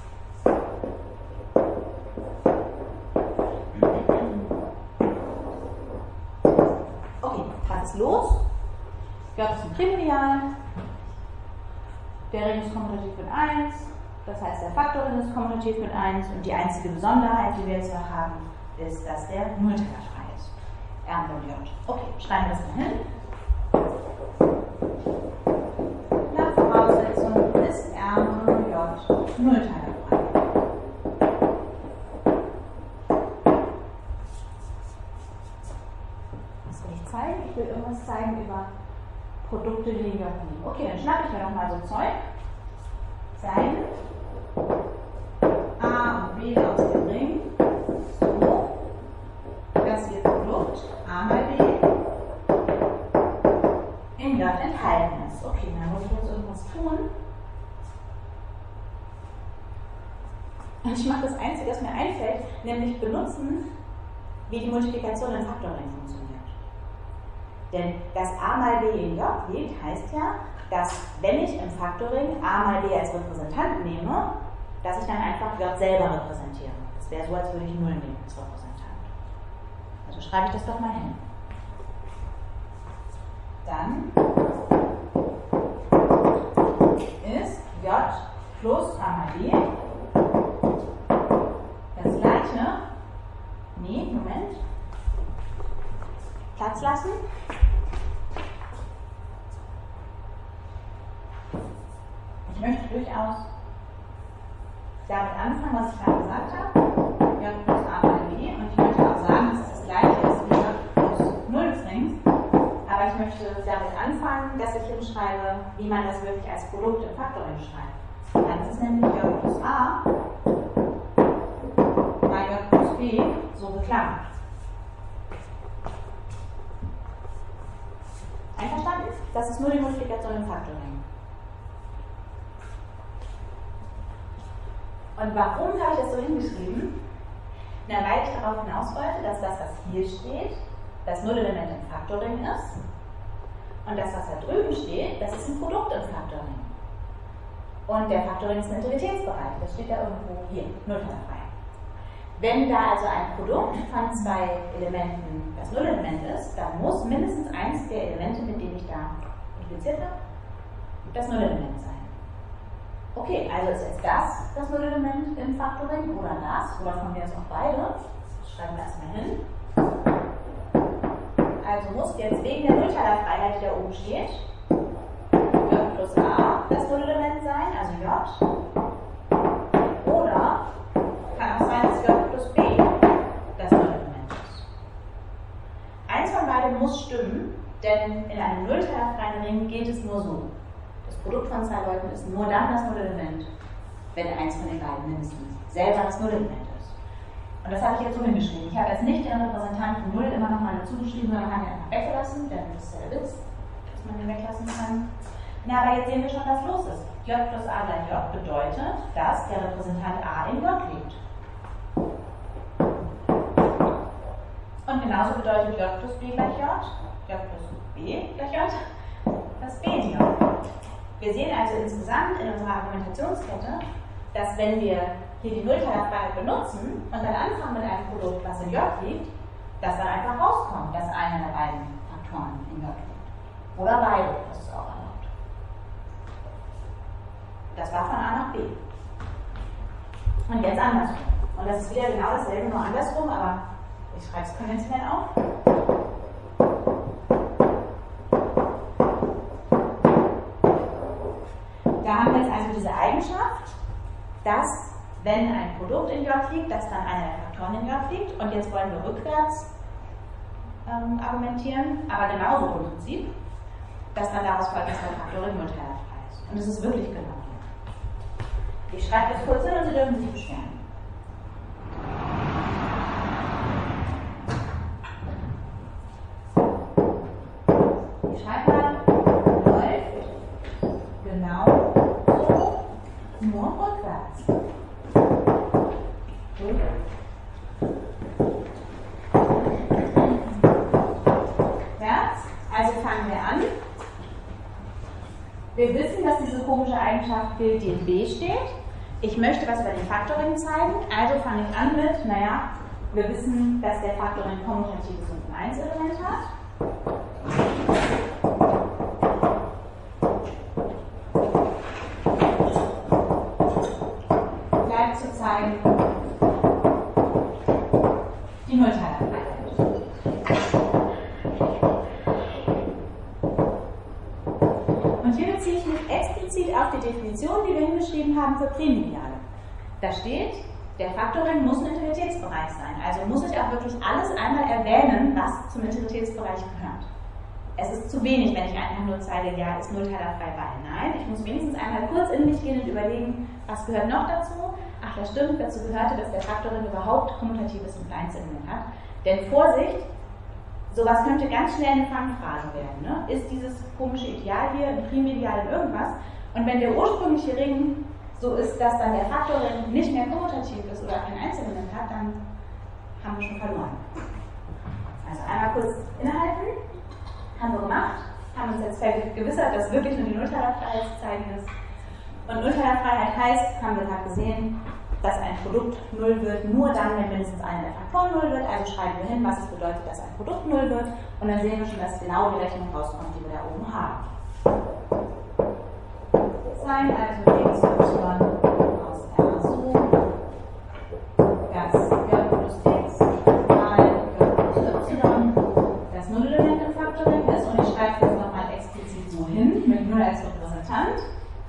Okay, was ist los? J ist ein Primedial. Der Ring ist kommutativ mit eins, das heißt der Faktorring ist kommutativ mit eins und die einzige Besonderheit, die wir jetzt noch haben, ist, dass der nullteilerfrei ist. R und J. Okay, schreiben wir das mal hin. Nach Voraussetzung ist R und J nullteilerfrei. Was will ich zeigen? Ich will irgendwas zeigen über Produkte, die in J liegen. Okay, dann schnappe ich mir noch mal so Zeug. Sein A und B aus dem Ring. So, dass ihr Produkt A mal B in J enthalten ist. Okay, dann muss ich jetzt irgendwas tun. Und ich mache das Einzige, was mir einfällt, nämlich benutzen, wie die Multiplikation in Faktorring funktioniert. Denn das A mal B in J liegt, heißt ja, dass wenn ich im Faktoring A mal B als Repräsentant nehme, dass ich dann einfach J selber repräsentiere. Das wäre so, als würde ich null nehmen als Repräsentant. Also schreibe ich das doch mal hin. Dann ist J plus A mal B das gleiche. Nee, Moment. Platz lassen. Ich möchte durchaus damit anfangen, was ich gerade gesagt habe. J plus A mal B. Und ich möchte auch sagen, dass es das gleiche ist wie J plus null des Rings. Aber ich möchte damit anfangen, dass ich hinschreibe, wie man das wirklich als Produkt im Faktoring schreibt. Dann ist es nämlich J plus A mal J plus so geklammert. Einverstanden? Das ist nur die Multiplikation im Faktoring. Und warum habe ich das so hingeschrieben? Na, weil ich darauf hinaus wollte, dass das, was hier steht, das Nullelement im Faktoring ist. Und das, was da drüben steht, das ist ein Produkt im Faktoring. Und der Faktoring ist ein Integritätsbereich. Das steht da irgendwo hier, nullteilerfrei. Wenn da also ein Produkt von zwei Elementen das Nullelement ist, dann muss mindestens eins der Elemente, mit denen ich da multipliziert habe, das Nullelement sein. Okay, also ist jetzt das das Nullelement im Faktoring oder das, oder von mir aus auch beide. Das schreiben wir erstmal hin. Also muss jetzt wegen der Nullteilerfreiheit, die da oben steht, J plus A das Nullelement sein, also J. Oder kann auch sein, dass J plus B das Nullelement ist. Eins von beiden muss stimmen, denn in einem nullteilerfreien Ring geht es nur so. Das Produkt von zwei Leuten ist nur dann das Nullelement, wenn eins von den beiden mindestens selber das Nullelement ist. Und das habe ich jetzt so hingeschrieben. Ich habe jetzt nicht den Repräsentanten null immer nochmal dazu geschrieben, sondern habe ihn einfach weggelassen, denn das ist ja der Witz, dass man den weglassen kann. Na, aber jetzt sehen wir schon, was los ist. J plus A gleich J bedeutet, dass der Repräsentant A in J liegt. Und genauso bedeutet J plus B gleich J, J plus B gleich J, dass B die J. Wir sehen also insgesamt in unserer Argumentationskette, dass wenn wir hier die Nullteilerfreiheit benutzen und dann anfangen mit einem Produkt, was in J liegt, dass dann einfach rauskommt, dass einer der beiden Faktoren in J liegt. Oder beide, das ist auch erlaubt. Das war von A nach B. Und jetzt andersrum. Und das ist wieder genau dasselbe, nur andersrum, aber ich schreibe es konventionell auf. Da haben wir jetzt also diese Eigenschaft, dass, wenn ein Produkt in J liegt, dass dann einer der Faktoren in J liegt. Und jetzt wollen wir rückwärts ähm, argumentieren, aber genauso im Prinzip, dass dann daraus folgt, dass der Faktoring nullteilerfrei ist. Und es ist wirklich genau so. Ich schreibe das kurz hin und Sie dürfen sich beschweren. Ich schreibe mal, läuft genau so, nur rückwärts. Rückwärts. Also fangen wir an. Wir wissen, dass diese komische Eigenschaft gilt, die in B steht. Ich möchte was über den Faktoring zeigen, also fange ich an mit, naja, wir wissen, dass der Faktoring kommutatives und ein Einselement hat. Gleich zu zeigen, die Nullteilerfreiheit. Und hier beziehe ich mich explizit auf die Definition, die wir hingeschrieben haben für Primideale. Da steht, der Faktoring muss ein Integritätsbereich sein. Also muss ich auch wirklich alles einmal erwähnen, was zum Integritätsbereich gehört. Es ist zu wenig, wenn ich einfach nur zeige, ja, ist nullteilerfrei, weil nein. Ich muss wenigstens einmal kurz in mich gehen und überlegen, was gehört noch dazu. Ach, das stimmt, dazu gehörte, dass der Faktoring überhaupt kommutatives und Kleinstelement hat. Denn Vorsicht, sowas könnte ganz schnell eine Fangfrage werden. Ne? Ist dieses komische Ideal hier ein Primideal in irgendwas? Und wenn der ursprüngliche Ring so ist, dass dann der Faktoring nicht mehr kommutativ ist oder kein Einzelement hat, dann haben wir schon verloren. Also einmal kurz innehalten, haben wir gemacht, haben uns jetzt vergewissert, dass wirklich nur die Nullteilerfreiheit zu zeigen ist. Und Nullteilerfreiheit heißt, haben wir gerade gesehen, dass ein Produkt null wird, nur dann, wenn mindestens einer der Faktoren null wird. Also schreiben wir hin, was es bedeutet, dass ein Produkt null wird. Und dann sehen wir schon, dass genau die Rechnung rauskommt, die wir da oben haben. Sein, also x, y aus R so, das J plus x mal J plus y, das Nullelement im Faktoring ist. Und ich schreibe das nochmal explizit so hin, mit null als Repräsentant.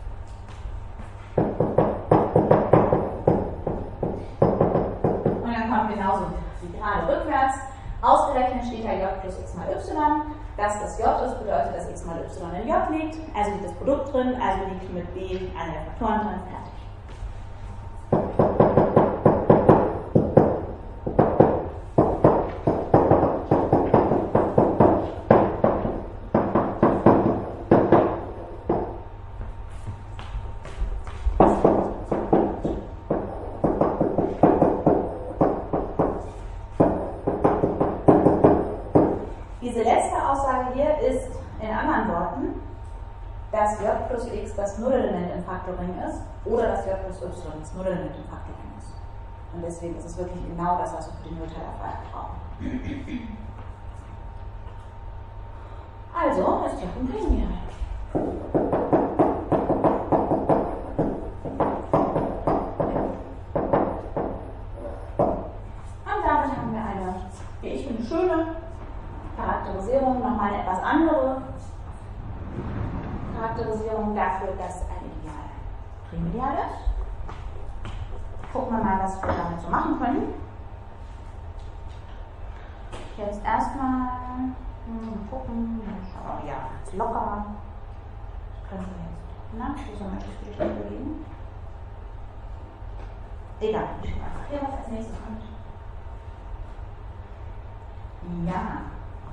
Und dann kommt genauso wie gerade rückwärts. Ausgerechnet steht da J plus x mal y. Dass das J ist, bedeutet, dass x mal y in J liegt. Also liegt das Produkt drin, also liegt mit B einer der Faktoren drin. Fertig. im Faktorring ist oder das J plus Y das Nullelement im Faktorring ist. Und deswegen ist es wirklich genau das, was wir für die Nullteilerfrage brauchen. Also, ist J ein Primedial. Und damit haben wir eine, wie ich finde, schöne Charakterisierung, nochmal eine etwas andere Charakterisierung dafür, dass ein Ideal ein Primedial ist. Gucken wir mal, was wir damit so machen können. Jetzt erstmal hm, gucken, oh ja, jetzt locker. Können wir jetzt, na, wieso möchtest du dich nicht bewegen? Egal, ich schreibe einfach hier, was als nächstes kommt. Ja.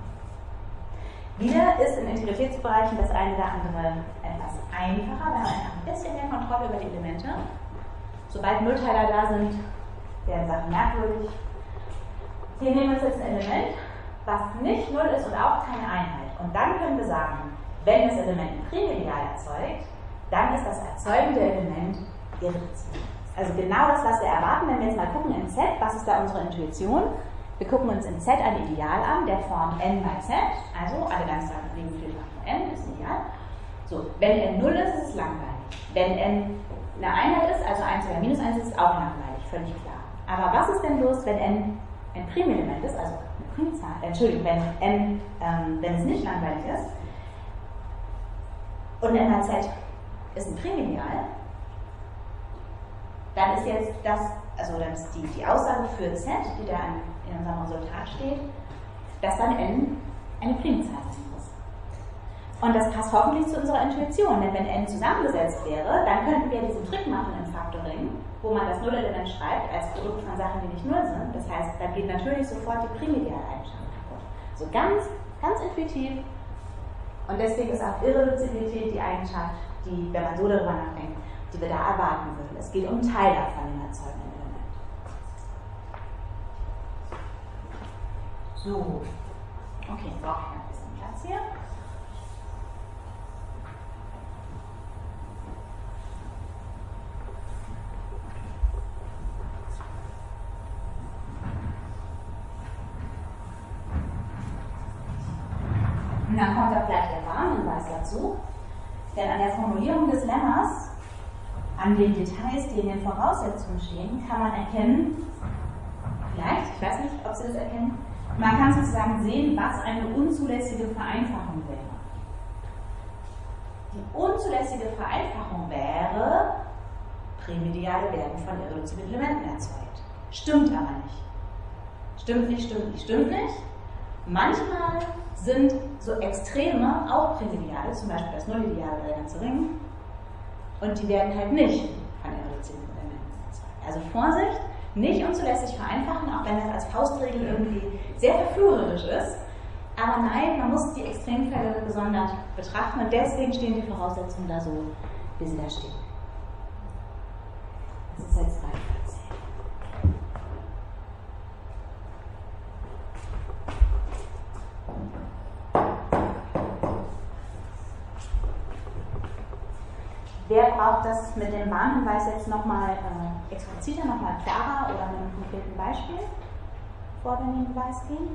Wieder ist in Integritätsbereichen das eine oder andere etwas einfacher. Wir haben einfach ein bisschen mehr Kontrolle über die Elemente. Sobald Nullteiler da sind, werden Sachen merkwürdig. Hier nehmen wir uns jetzt ein Element, was nicht Null ist und auch keine Einheit. Und dann können wir sagen, wenn das Element ein Primedial erzeugt, dann ist das erzeugende Element irreduzibil. Also genau das, was wir erwarten, wenn wir jetzt mal gucken in Z, was ist da unsere Intuition? Wir gucken uns in Z ein Ideal an, der Form n bei Z, also alle Ganzzahlen liegen vielfach von n, ist ein Ideal. So, wenn n null ist, ist es langweilig. Wenn n eine Einheit ist, also eins oder minus eins, ist es auch langweilig, völlig klar. Aber was ist denn los, wenn n ein Primelement ist, also eine Primzahl, äh, Entschuldigung, wenn n, ähm, wenn es nicht langweilig ist, und n mal Z ist ein Primedial, dann ist jetzt das, also dann ist die, die Aussage für Z, die da an, in unserem Resultat steht, dass dann n eine Primzahl sein muss. Und das passt hoffentlich zu unserer Intuition, denn wenn n zusammengesetzt wäre, dann könnten wir diesen Trick machen im Faktoring, wo man das Nullelement schreibt als Produkt von Sachen, die nicht null sind. Das heißt, da geht natürlich sofort die Primedialeigenschaft kaputt. So ganz, ganz intuitiv. Und deswegen ist auch Irreduzibilität die Eigenschaft, die, wenn man so darüber nachdenkt, die wir da erwarten würden. Es geht um Teiler von dem erzeugenden Element. So. Okay, brauche ich noch ein bisschen Platz hier. Und dann kommt auch gleich der Warnhinweis dazu, denn an der Formulierung des Lemmas, an den Details, die in den Voraussetzungen stehen, kann man erkennen, vielleicht, ich weiß nicht, ob Sie das erkennen, man kann sozusagen sehen, was eine unzulässige Vereinfachung wäre. Die unzulässige Vereinfachung wäre, Primediale werden von irreduziblen Elementen erzeugt. Stimmt aber nicht. Stimmt nicht, stimmt nicht, stimmt nicht. Manchmal sind so Extreme auch Primediale, zum Beispiel das Nullideal oder der ganze Ring, und die werden halt nicht von irreduziblen Elementen erzeugt. Also Vorsicht, nicht unzulässig vereinfachen, auch wenn das als Faustregel irgendwie sehr verführerisch ist. Aber nein, man muss die Extremfälle gesondert betrachten und deswegen stehen die Voraussetzungen da so, wie sie da stehen. Das ist jetzt weiter. Wer braucht das mit dem Warnhinweis jetzt nochmal äh, expliziter, nochmal klarer oder mit einem konkreten Beispiel, bevor wir in den Beweis gehen?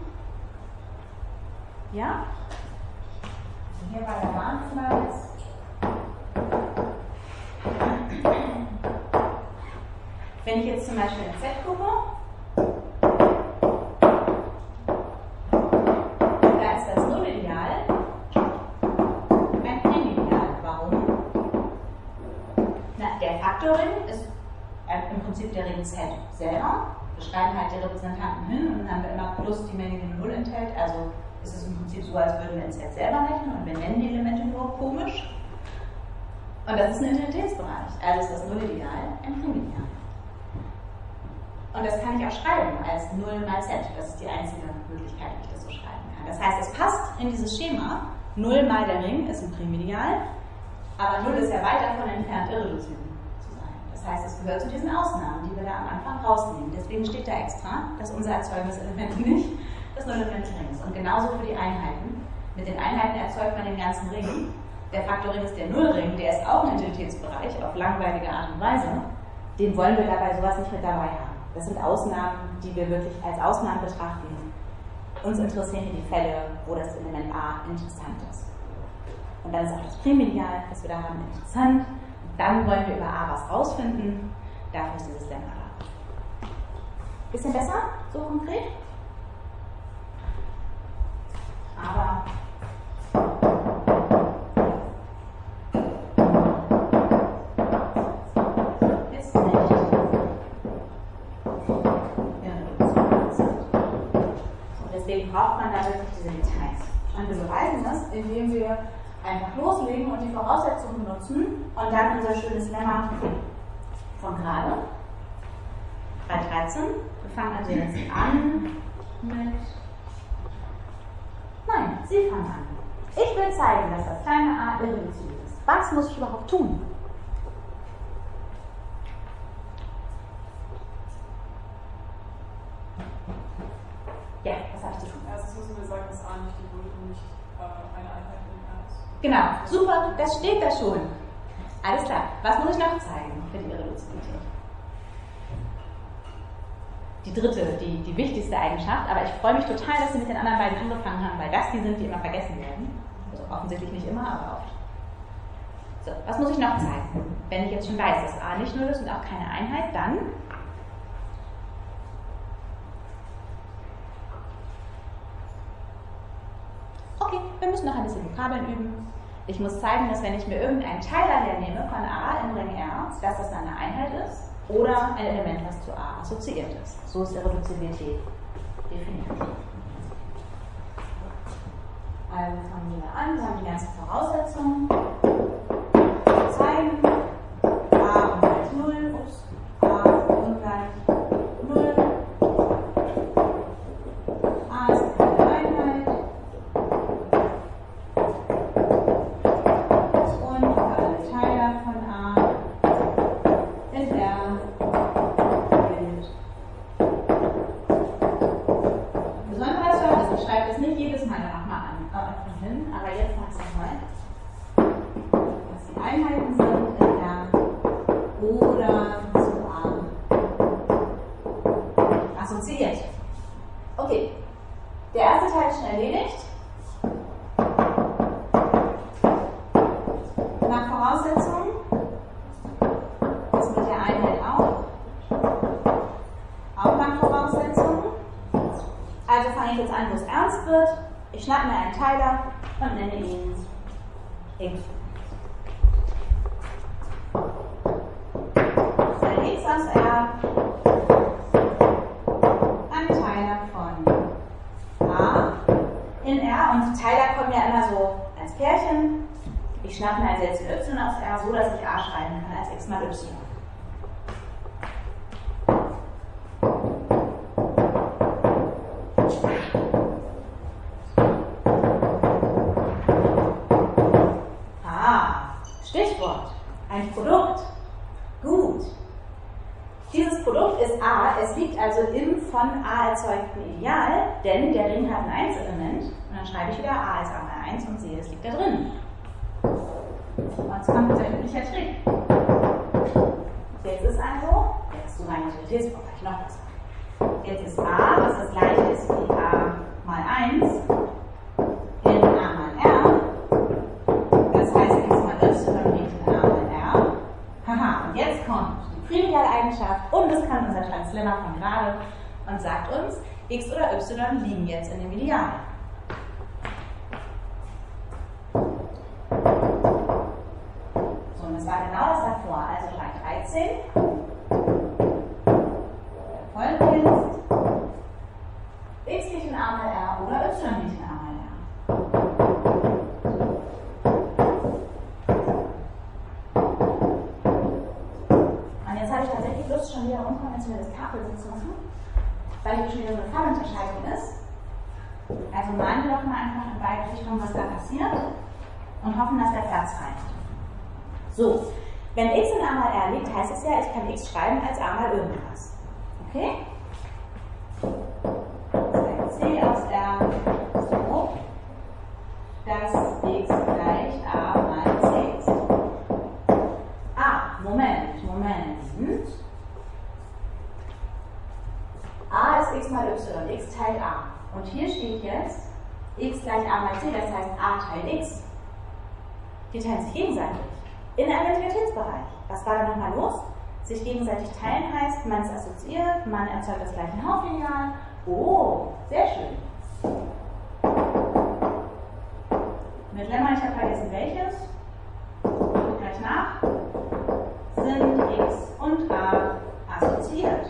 Ja? Hier war der Warnhinweis. Wenn ich jetzt zum Beispiel in Z gucke, da ist das Nullideal ein Primedial. Warum? Na, der Faktorring ist im Prinzip der Ring Z selber. Wir schreiben halt die Repräsentanten hin und dann haben wir immer plus die Menge, die eine Null enthält. Also ist es im Prinzip so, als würden wir in Z selber rechnen und wir nennen die Elemente nur komisch. Und das ist ein Integritätsbereich. Also ist das Nullideal ein Primedial. Und das kann ich auch schreiben als null mal Z. Das ist die einzige Möglichkeit, wie ich das so schreiben kann. Das heißt, es passt in dieses Schema. null mal der Ring ist ein Primedial, aber null ist ja weit davon entfernt, irreduzibel zu sein. Das heißt, es gehört zu diesen Ausnahmen, die wir da am Anfang rausnehmen. Deswegen steht da extra, dass unser erzeugendes Element nicht das Nullelement des Rings. Und genauso für die Einheiten. Mit den Einheiten erzeugt man den ganzen Ring. der Faktorring ist der Nullring, der ist auch ein Integritätsbereich auf langweilige Art und Weise. Den wollen wir dabei sowas nicht mit dabei haben. Das sind Ausnahmen, die wir wirklich als Ausnahmen betrachten. Uns interessieren hier die Fälle, wo das Element A interessant ist. Und dann ist auch das Primedial, das wir da haben, interessant. Dann wollen wir über A was rausfinden. Dafür ist dieses Lemma da. Bisschen besser, so konkret? Aber ist nicht. Deswegen braucht man da wirklich diese Details. Und wir beweisen das, indem wir einfach loslegen und die Voraussetzungen benutzen und dann unser schönes Lemma von gerade. Bei dreizehn. Wir fangen also jetzt an mit. Nein, Sie fangen an. Ich will zeigen, dass das kleine a irreduzibil ist. Was muss ich überhaupt tun? Ja, was habe ich zu tun? Erstens müssen wir sagen, dass A nicht die Null und nicht äh, eine Einheit in R ist. Genau, super, das steht da schon. Alles klar. Was muss ich noch zeigen für die Irreduzibilität? Die dritte, die, die wichtigste Eigenschaft, aber ich freue mich total, dass Sie mit den anderen beiden angefangen haben, weil das die sind, die immer vergessen werden. Also offensichtlich nicht immer, aber oft. So, was muss ich noch zeigen? Wenn ich jetzt schon weiß, dass A nicht null ist und auch keine Einheit, dann okay, wir müssen noch ein bisschen Vokabeln üben. Ich muss zeigen, dass wenn ich mir irgendeinen Teiler hernehme von A im Ring R, dass das dann eine Einheit ist oder ein Element, was zu A assoziiert ist. So ist Irreduzibilität definiert. Also fangen wir an, wir haben die ganzen Voraussetzungen. Zeigen, A ungleich null, ups, A ungleich null, A ist keine Einheit. Und alle Teiler von A in R gilt. Besonderes war, also ich schreibe das nicht jedes Mal nochmal an, äh, hin, aber jetzt mach ich es nochmal. Dass die Einheiten sind in R oder zu A assoziiert. Okay, der erste Teil ist schon erledigt. Nach Voraussetzungen, das mit der Einheit auch, auch nach Voraussetzungen. Also fange ich jetzt an, wo es ernst wird. Ich schnappe mir einen Teiler und nenne ihn X. Ein X aus R, ein Teiler von A in R, und Teiler kommen ja immer so als Pärchen. Ich schnappe mir also jetzt ein Y aus R, so dass ich A schreiben kann als X mal Y. Ah, Stichwort. Ein Produkt. Gut. Dieses Produkt ist A, es liegt also im von A erzeugten Ideal, denn der Ring hat ein eins-Element, und dann schreibe ich wieder A als A mal eins und sehe, es liegt da drin. Und jetzt kommt unser üblicher Trick. Jetzt ist also, jetzt zu meinem Utilitätsbereich noch besser. Jetzt ist A, was das gleiche ist wie A mal eins, in A mal R. Das heißt, X mal Y liegt in A mal R. Haha, und jetzt kommt die Primedialeigenschaft und das kann unser kleines Lemma von gerade und sagt uns, X oder Y liegen jetzt in dem Ideal. So, und das war genau das davor, also drei dreizehn. Der Folgend X liegt in A mal R oder Y liegt in A mal R. Und jetzt habe ich tatsächlich Lust, schon wieder unkonventionelles Kabel zu machen, weil hier schon wieder so eine Farbunterscheidung ist. Also malen wir doch mal einfach in beide Richtungen, was da passiert, und hoffen, dass der Platz reicht. So, wenn X in A mal R liegt, heißt es ja, ich kann X schreiben als A mal irgendwas. Okay? C aus R so, dass X gleich A mal Moment. A ist x mal y, x teilt a. Und hier steht jetzt x gleich a mal c, das heißt a teilt x. Die teilen sich gegenseitig. In einem Integritätsbereich. Was war da nochmal los? Sich gegenseitig teilen heißt, man ist assoziiert, man erzeugt das gleiche Hauptlineal. Oh, sehr schön. Mit Lemma, ich habe vergessen welches. Guckt gleich nach. Sind x und a assoziiert.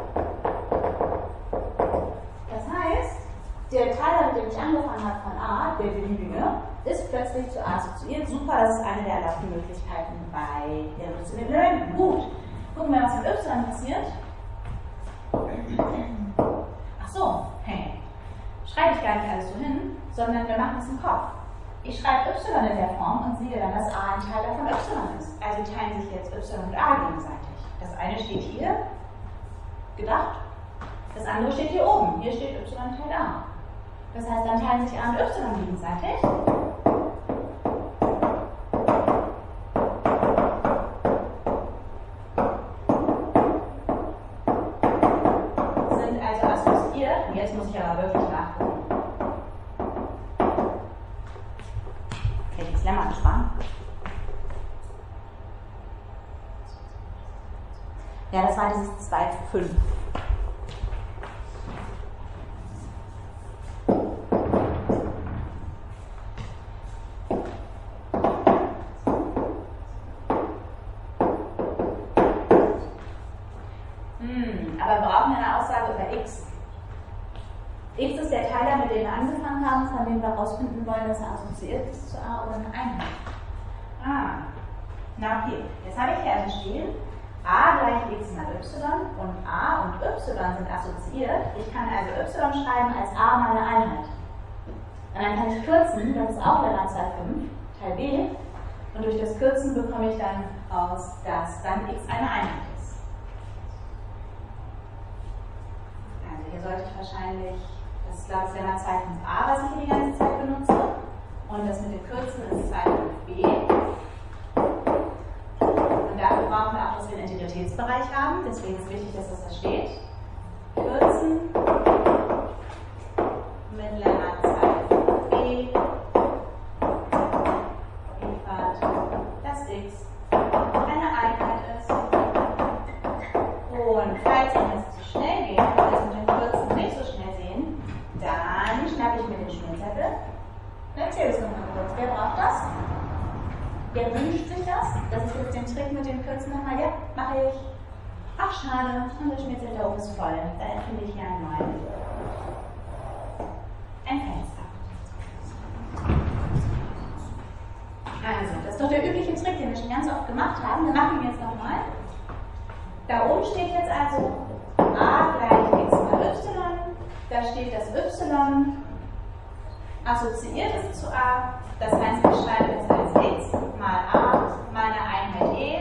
Das heißt, der Teiler, mit dem ich angefangen habe von a, der beliebige, ist plötzlich zu a assoziiert. Super, das ist eine der erlaubten Möglichkeiten bei Irrationellen Elementen. Gut. Gucken wir, was mit y passiert. Ach so, hey. Schreibe ich gar nicht alles so hin, sondern wir machen es im Kopf. Ich schreibe y in der Form und sehe dann, dass a ein Teiler von y ist. Also teilen sich jetzt y und a gegenseitig. Das eine steht hier, gedacht. Das andere steht hier oben. Hier steht y teilt a. Das heißt, dann teilen sich a und y gegenseitig. Sind also assoziiert. Und jetzt muss ich aber wirklich nachgucken. Welches Lemma das war? Ja, das war dieses zwei zu fünf. Hm, aber wir brauchen eine Aussage über x. X ist der Teiler, mit dem wir angefangen haben, von dem wir herausfinden wollen, dass er assoziiert ist zu a oder eine Einheit. Ah, na okay. Jetzt habe ich hier also stehen, a gleich x mal y und a und y sind assoziiert. Ich kann also y schreiben als a mal eine Einheit. Und dann kann ich kürzen, das ist auch Lemma zwei Punkt fünf, Teil b. Und durch das Kürzen bekomme ich dann raus, dass dann x eine Einheit ist. Also hier sollte ich wahrscheinlich, das ist glaube ich Lemma zwei Punkt fünf a, was ich hier die ganze Zeit benutze. Und das mit dem Kürzen ist zwei Punkt fünf b. Dafür brauchen wir auch, dass wir einen Integritätsbereich haben. Deswegen ist es wichtig, dass das da steht. Kürzen mit Lemma zwei Punkt fünf b liefert, dass x eine Einheit ist. Und falls ich es zu schnell geht, und das mit dem Kürzen nicht so schnell sehen, dann schnappe ich mir den Schmierzettel und erzähle es nochmal kurz. Wer braucht das? Wer wünscht sich das? Das ist jetzt den Trick mit dem Kürzen nochmal. Ja, mache ich. Ach, schade. Und der Schmierzettel da oben ist voll. Da erfinde ich hier einen neuen. Ein Fenster. Also, das ist doch der übliche Trick, den wir schon ganz oft gemacht haben. Wir machen ihn jetzt nochmal. Da oben steht jetzt also a gleich x mal y. Da steht, dass y assoziiert ist zu a. Das heißt, ich schreibe jetzt als x mal a mal eine Einheit e.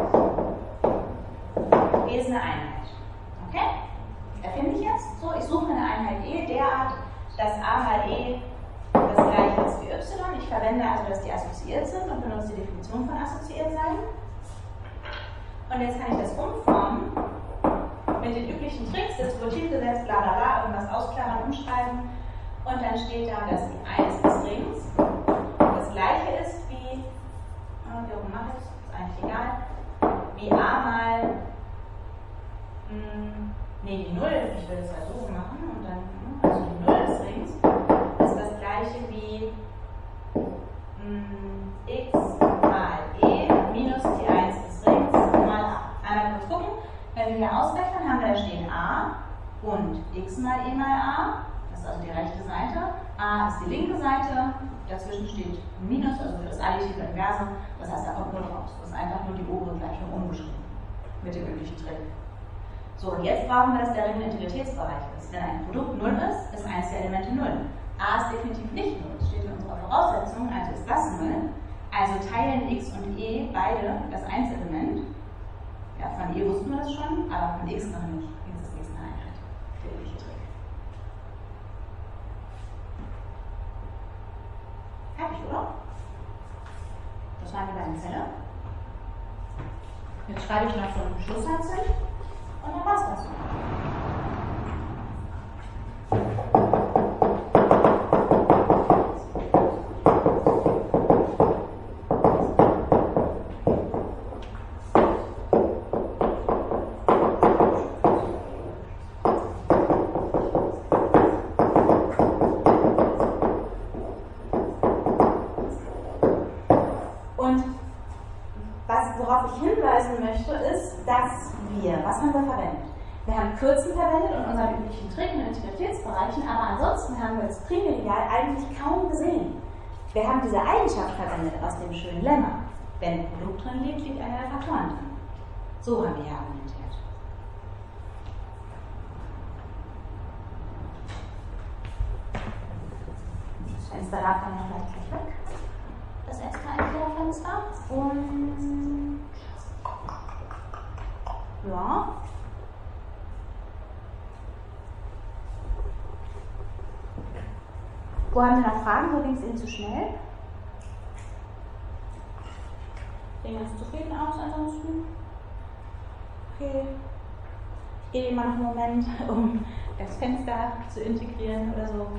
E ist eine Einheit. Okay? Erfinde ich jetzt so. Ich suche eine Einheit e derart, dass a mal e das gleiche ist wie y. Ich verwende also, dass die assoziiert sind und benutze die Definition von assoziiert sein. Und jetzt kann ich das umformen mit den üblichen Tricks, Distributivgesetz, bla bla bla, irgendwas ausklammern, umschreiben. Und dann steht da, dass die eins des Rings das gleiche ist wie, wie oben mache ich es, ist eigentlich egal, wie a mal, mh, nee, die null, ich will es ja so machen, und dann, also die null des Rings, ist das gleiche wie mh, x mal e minus die eins des Rings mal a. Einmal kurz gucken, wenn wir hier ausrechnen, haben wir da stehen a und x mal e mal a. Das ist also die rechte Seite. A ist die linke Seite. Dazwischen steht Minus, also das additive Inversum. Das heißt, da kommt null raus. Das ist einfach nur die obere Gleichung umgeschrieben. Mit dem üblichen Trick. So, und jetzt brauchen wir, dass der Ring ein Integritätsbereich ist. Wenn ein Produkt null ist, ist eins der Elemente null. A ist definitiv nicht null. Das steht in unserer Voraussetzung, also ist das null. Also teilen x und e beide das Einzelement. Ja, von e wussten wir das schon, aber von x noch nicht. Jetzt ist x eine Einheit. Der übliche Trick. Fertig, oder? Das waren die beiden Fälle. Jetzt schreibe ich noch so einen Schlusssatz hin und dann war's das. Was haben wir verwendet? Wir haben Kürzen verwendet in unseren üblichen Trägen und Integritätsbereichen, aber ansonsten haben wir das Primideal eigentlich kaum gesehen. Wir haben diese Eigenschaft verwendet aus dem schönen Lemma. Wenn Produkt drin liegt, liegt einer der Faktoren drin. So haben wir hier argumentiert. Das Fenster darf dann noch gleich weg. Das extra Erklärfenster. Und ja. Wo haben wir noch Fragen? Wo ging es Ihnen zu schnell? Sehen ganz zufrieden aus ansonsten? Okay. Ich gebe Ihnen mal noch einen Moment, um das Fenster zu integrieren oder so.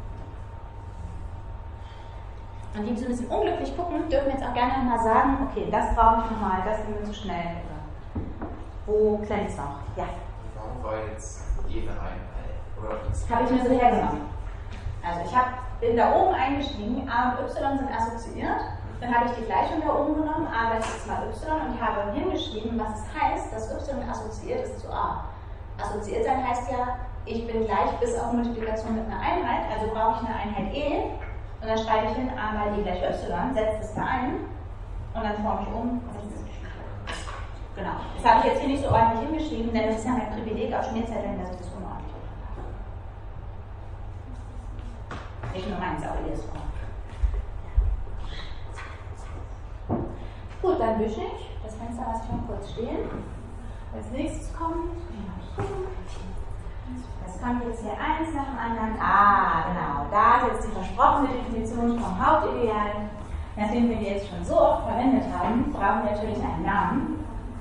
Und die, die so ein bisschen unglücklich gucken, dürfen jetzt auch gerne nochmal sagen, okay, das brauche ich nochmal, das ging mir zu schnell. Wo klemmt es noch? Ja. Warum war jetzt jede Einheit? Habe ich mir so hergenommen. Also ich habe bin da oben eingestiegen, A und Y sind assoziiert. Dann habe ich die Gleichung da oben genommen, A gleich x mal y, und habe hingeschrieben, was es heißt, dass y assoziiert ist zu A. Assoziiert sein heißt ja, ich bin gleich bis auf Multiplikation mit einer Einheit, also brauche ich eine Einheit e, und dann schreibe ich hin A mal e gleich y, setze es da ein, und dann forme ich um. Genau. Das habe ich jetzt hier nicht so ordentlich hingeschrieben, denn das ist ja mein Privileg auf Schmierzetteln, dass ich das unordentlich mache. Nicht nur meins, auch jedes Mal. Gut, dann wische ich. Das Fenster lasse ich mal kurz stehen. Als nächstes kommt, das kommt jetzt hier eins nach dem anderen. Ah, genau. Da ist jetzt die versprochene Definition vom Hauptideal. Nachdem wir die jetzt schon so oft verwendet haben, brauchen wir natürlich einen Namen.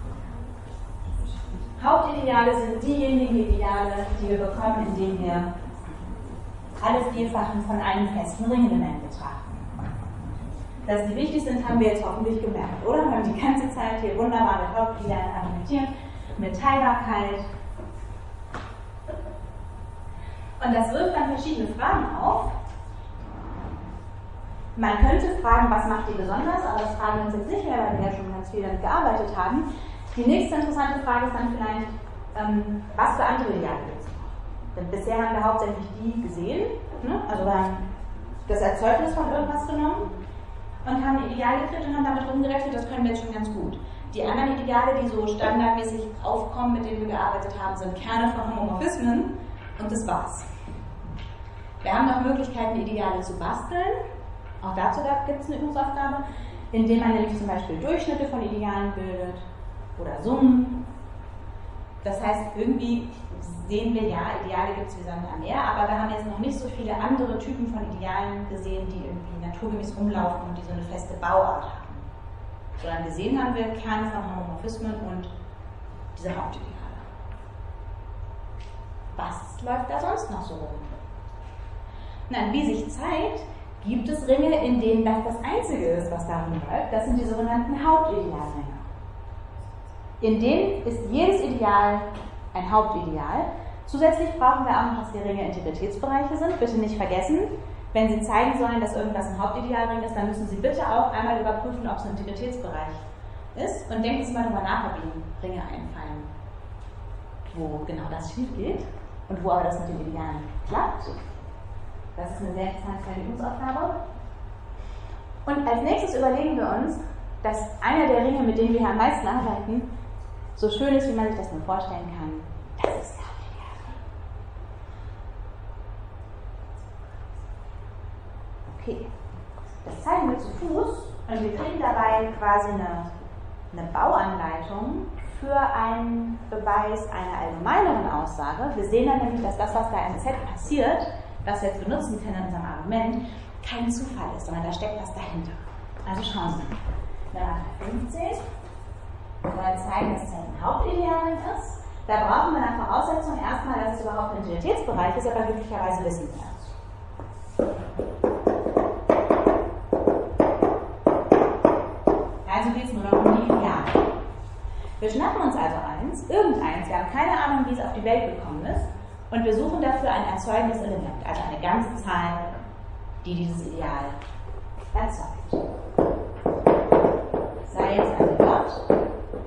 Hauptideale sind diejenigen Ideale, die wir bekommen, indem wir alle Vielfachen von einem festen Ringelement betrachten. Dass die wichtig sind, haben wir jetzt hoffentlich gemerkt, oder? Wir haben die ganze Zeit hier wunderbar mit Hauptidealen argumentiert, mit Teilbarkeit. Und das wirft dann verschiedene Fragen auf. Man könnte fragen, was macht die besonders, aber das fragen wir uns jetzt nicht mehr, weil wir ja schon ganz viel damit gearbeitet haben. Die nächste interessante Frage ist dann vielleicht, ähm, was für andere Ideale gibt es noch? Denn bisher haben wir hauptsächlich die gesehen, ne? Also wir haben das Erzeugnis von irgendwas genommen und haben Ideale gekriegt und haben damit rumgerechnet, das können wir jetzt schon ganz gut. Die anderen Ideale, die so standardmäßig aufkommen, mit denen wir gearbeitet haben, sind Kerne von Homomorphismen, und das war's. Wir haben noch Möglichkeiten, Ideale zu basteln. Auch dazu gibt es eine Übungsaufgabe, indem man nämlich zum Beispiel Durchschnitte von Idealen bildet oder Summen. Das heißt, irgendwie sehen wir, ja, Ideale gibt es wie Sand am Meer, aber wir haben jetzt noch nicht so viele andere Typen von Idealen gesehen, die irgendwie naturgemäß rumlaufen und die so eine feste Bauart haben. Sondern gesehen haben wir Kerne von Homomorphismen und diese Hauptideale. Was läuft da sonst noch so rum? Na, wie sich zeigt, gibt es Ringe, in denen das das Einzige ist, was da rumläuft. Das sind die sogenannten Hauptidealringe. In denen ist jedes Ideal ein Hauptideal. Zusätzlich brauchen wir auch noch, dass die Ringe Integritätsbereiche sind. Bitte nicht vergessen, wenn Sie zeigen sollen, dass irgendwas ein Hauptidealring ist, dann müssen Sie bitte auch einmal überprüfen, ob es ein Integritätsbereich ist. Und denken Sie mal darüber nach, ob Ihnen Ringe einfallen, wo genau das schief geht und wo aber das mit den Idealen klappt. Das ist eine sehr interessante Übungsaufgabe. Und als nächstes überlegen wir uns, dass einer der Ringe, mit denen wir hier am meisten arbeiten, so schön ist, wie man sich das nur vorstellen kann. Das ist der Hauptidealring. Okay, das zeigen wir zu Fuß und wir kriegen dabei quasi eine, eine Bauanleitung für einen Beweis einer allgemeineren Aussage. Wir sehen dann nämlich, dass das, was da im Z passiert, was wir jetzt benutzen können in unserem Argument, kein Zufall ist, sondern da steckt was dahinter. Also schauen Sie. Lemma fünfzehn. Wir wollen zeigen, dass Z ein Hauptidealring ist. Da brauchen wir eine Voraussetzung erstmal, dass es überhaupt ein Integritätsbereich ist, aber glücklicherweise wissen wir das. Also geht es nur noch um die Ideale. Wir schnappen uns also eins, irgendeins, wir haben keine Ahnung, wie es auf die Welt gekommen ist, und wir suchen dafür ein erzeugendes Element, also eine ganze Zahl, die dieses Ideal erzeugt. Sei jetzt also J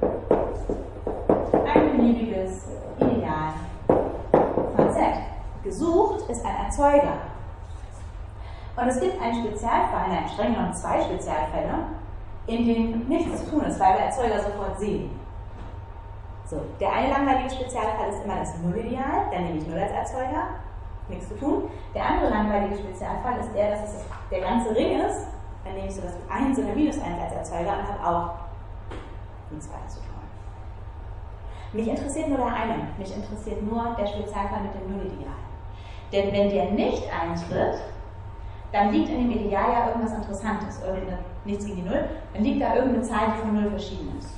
ein beliebiges Ideal von Z. Gesucht ist ein Erzeuger. Und es gibt einen Spezialfall, nein, streng genommen zwei Spezialfälle, in denen nichts zu tun ist, weil wir Erzeuger sofort sehen. So, der eine langweilige Spezialfall ist immer das Nullideal, dann nehme ich null als Erzeuger, nichts zu tun. Der andere langweilige Spezialfall ist der, dass es der ganze Ring ist, dann nehme ich so das eins oder minus eins als Erzeuger und habe auch nichts weiter zu tun. Mich interessiert nur der eine, mich interessiert nur der Spezialfall mit dem Nullideal. Denn wenn der nicht eintritt, dann liegt in dem Ideal ja irgendwas Interessantes, irgendeine, nichts gegen die Null, dann liegt da irgendeine Zahl, die von Null verschieden ist.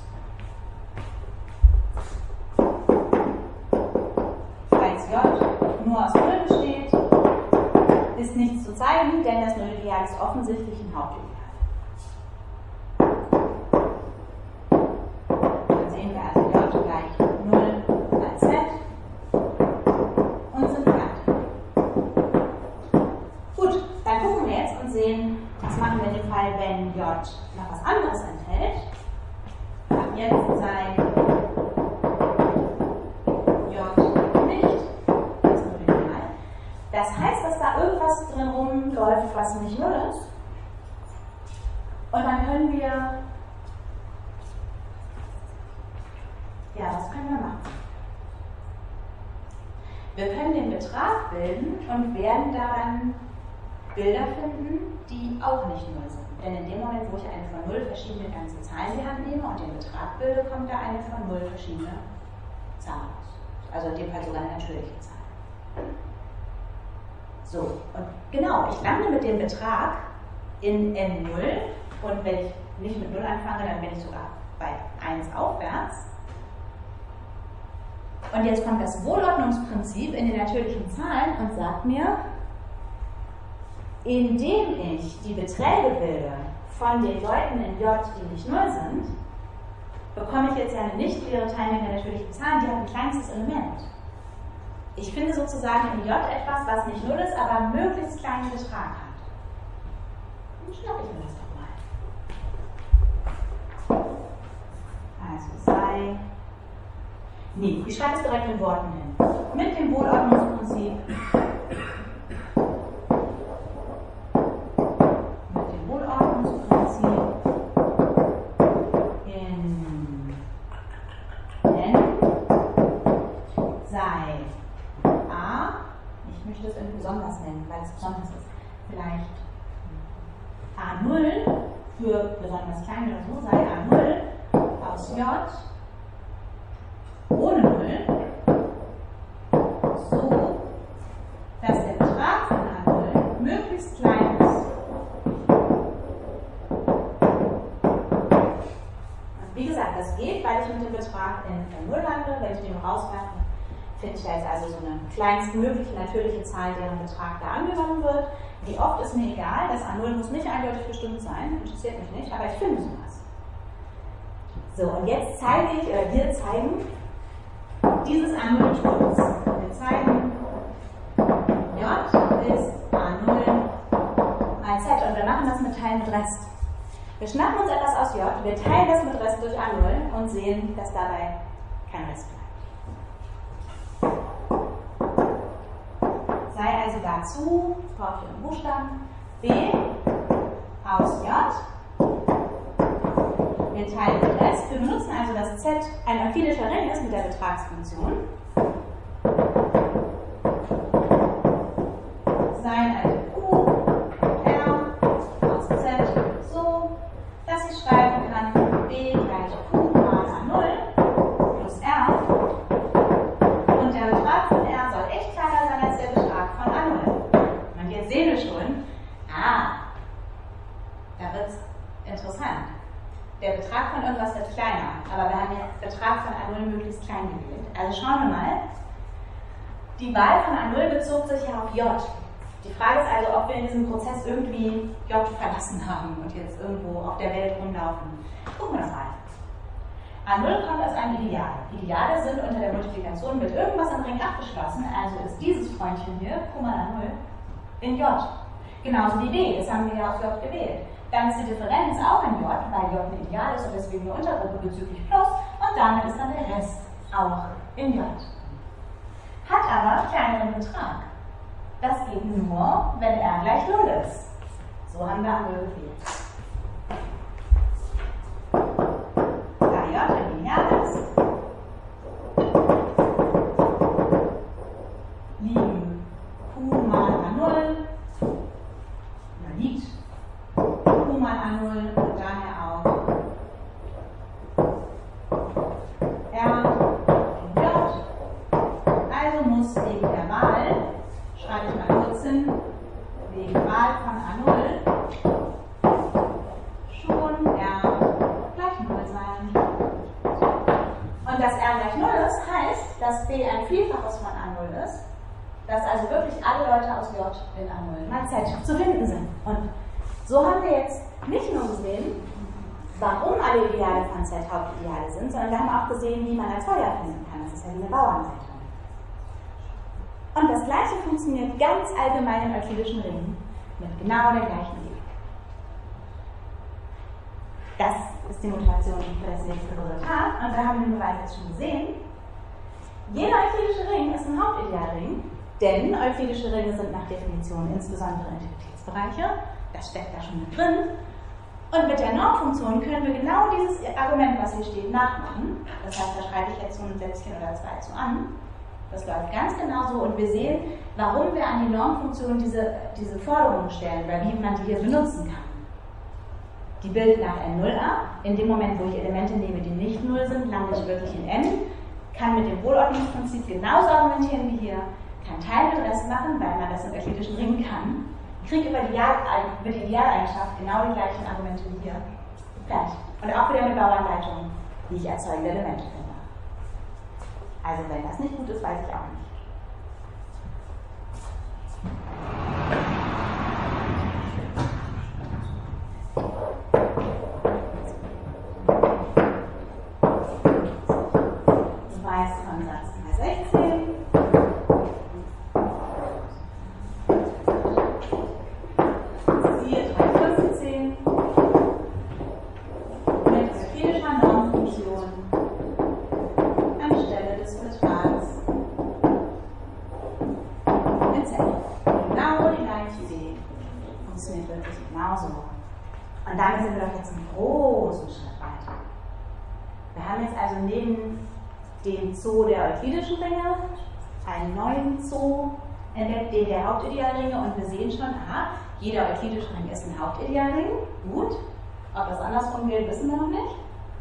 Falls J nur aus Null besteht, ist nichts zu zeigen, denn das Nullideal ist offensichtlich ein Hauptideal. Dann sehen wir also J gleich null als Z und sind fertig. Gut, dann gucken wir jetzt und sehen, was machen wir in dem Fall, wenn J noch was anderes enthält. Ab jetzt sei J nicht das Nullideal. Das heißt, dass da irgendwas drin rumläuft, was nicht null ist. Und dann können wir, ja, was können wir machen? Wir können den Betrag bilden und werden daran Bilder finden, die auch nicht null sind. Denn in dem Moment, wo ich eine von null verschiedene ganze Zahlen in die Hand nehme und den Betrag bilde, kommt da eine von null verschiedene Zahl raus. Also in dem Fall sogar eine natürliche Zahl. So, und genau, ich lande mit dem Betrag in N null und wenn ich nicht mit null anfange, dann bin ich sogar bei eins aufwärts. Und jetzt kommt das Wohlordnungsprinzip in den natürlichen Zahlen und sagt mir, indem ich die Beträge bilde von den Leuten in J, die nicht null sind, bekomme ich jetzt ja eine nicht leere Teilmenge der natürlichen Zahlen, die hat ein kleinstes Element. Ich finde sozusagen in J etwas, was nicht null ist, aber einen möglichst kleinen Betrag hat. Dann schnappe ich mir das doch mal. Also sei. Nee, ich schreibe es direkt in Worten hin. Mit dem Wohlordnungsprinzip. Mit dem Wohlordnungsprinzip in N sei A, ich möchte es irgendwie besonders nennen, weil es besonders ist, vielleicht A null für besonders klein oder so, sei A null aus J ohne null, so dass der Betrag von A null möglichst klein ist. Und wie gesagt, das geht, weil ich mit dem Betrag in null lande. Wenn ich den rauswerfe, finde ich da jetzt also so eine kleinstmögliche natürliche Zahl, deren Betrag da angenommen wird. Wie oft ist mir egal, das A null muss nicht eindeutig bestimmt sein, interessiert mich nicht, aber ich finde sowas. So, und jetzt zeige ich, oder wir zeigen, dieses A null Stutz. Wir zeigen, J ist A null mal Z und wir machen das mit Teilen mit Rest. Wir schnappen uns etwas aus J, wir teilen das mit Rest durch A null und sehen, dass dabei kein Rest bleibt. Sei also dazu, brauche ich einen Buchstaben, B aus J. Wir teilen den Rest. Wir benutzen also, dass Z ein euklidischer Ring ist mit der Betragsfunktion. Sein also Q, R aus Z, so, dass ich schreiben kann, B gleich Q mal A null plus R. Und der Betrag von R soll echt kleiner sein als der Betrag von A null. Und jetzt sehen wir schon, ah, da wird es interessant. Der Betrag von irgendwas wird kleiner, aber wir haben von A null möglichst klein gewählt. Also schauen wir mal. Die Wahl von A null bezog sich ja auf J. Die Frage ist also, ob wir in diesem Prozess irgendwie J verlassen haben und jetzt irgendwo auf der Welt rumlaufen. Gucken wir das mal. A null kommt aus einem Ideal. Ideale sind unter der Multiplikation mit irgendwas im Ring abgeschlossen, also ist dieses Freundchen hier, Q mal A null, in J. Genauso wie B, das haben wir ja auf J gewählt. Dann ist die Differenz auch in J, weil J ein Ideal ist und deswegen eine Untergruppe bezüglich Plus und damit ist dann der Rest auch in J. Hat aber kleineren Betrag. Das geht nur, wenn R gleich null ist. So haben wir A null gewählt. Da J ein Lineal ist, liegen Q mal A null, oder liegt Q mal A null und daher auch R in J. Also muss wegen der Wahl, schreibe ich mal kurz hin, wegen Wahl von A null schon R gleich null sein. Und dass R gleich null ist, heißt, dass B ein Vielfaches von A null ist, dass also wirklich alle Leute aus J in A null mal Z zu finden sind. Und so haben wir jetzt nicht nur gesehen, warum alle Ideale von Z Hauptideale sind, sondern wir haben auch gesehen, wie man Erzeuger finden kann. Das ist ja wie eine Bauanleitung. Und das Gleiche funktioniert ganz allgemein in euklidischen Ringen mit genau der gleichen Logik. Das ist die Motivation für das nächste Resultat. Und da haben wir den Beweis jetzt schon gesehen. Jeder euklidische Ring ist ein Hauptidealring, denn euklidische Ringe sind nach Definition insbesondere Integritätsbereiche. Das steckt da schon mit drin. Und mit der Normfunktion können wir genau dieses Argument, was hier steht, nachmachen. Das heißt, da schreibe ich jetzt so ein Sätzchen oder zwei zu an. Das läuft ganz genau so und wir sehen, warum wir an die Normfunktion diese, diese Forderungen stellen, weil wie man die hier benutzen kann. Die bildet nach N null ab. In dem Moment, wo ich Elemente nehme, die nicht null sind, lande ich wirklich in N. Kann mit dem Wohlordnungsprinzip genauso argumentieren wie hier. Kann Teil mit Rest machen, weil man das in euklidischen Ringen kann. Kriege über die, über die Idealeigenschaft genau die gleichen Argumente wie hier. Fertig. Und auch wieder mit Bauanleitung, wie ich erzeugende Elemente finde. Also wenn das nicht gut ist, weiß ich auch nicht. Beweis von Satz dreihundertsechzehn. Siehe dreihundertfünfzehn. Mit euklidischer Normfunktion anstelle des Betrags in Z. Genau die gleiche Idee. Funktioniert wirklich genauso. Und damit sind wir doch jetzt einen großen Schritt weiter. Wir haben jetzt also neben dem Zoo der euklidischen Ringe einen neuen Zoo entdeckt, den der Hauptidealringe, und wir sehen schon, aha, jeder euklidische Ring ist ein Hauptidealring. Gut. Ob das andersrum gilt, wissen wir noch nicht.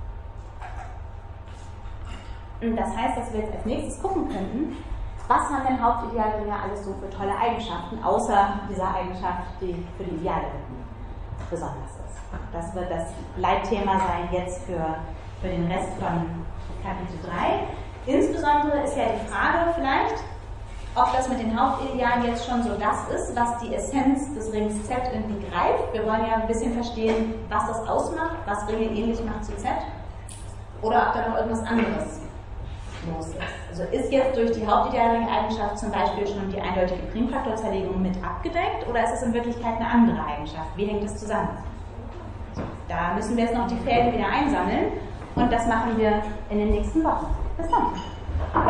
Und das heißt, dass wir jetzt als nächstes gucken könnten, was haben denn Hauptidealringe alles so für tolle Eigenschaften, außer dieser Eigenschaft, die für die Ideale besonders ist. Das wird das Leitthema sein jetzt für, für den Rest von Kapitel drei. Insbesondere ist ja die Frage vielleicht, ob das mit den Hauptidealen jetzt schon so das ist, was die Essenz des Rings Z irgendwie greift. Wir wollen ja ein bisschen verstehen, was das ausmacht, was Ringe ähnlich macht zu Z. Oder ob da noch irgendwas anderes los ist. Also ist jetzt durch die Hauptidealring-Eigenschaft zum Beispiel schon die eindeutige Primfaktorzerlegung mit abgedeckt, oder ist es in Wirklichkeit eine andere Eigenschaft? Wie hängt das zusammen? Da müssen wir jetzt noch die Fäden wieder einsammeln, und das machen wir in den nächsten Wochen. Bis dann!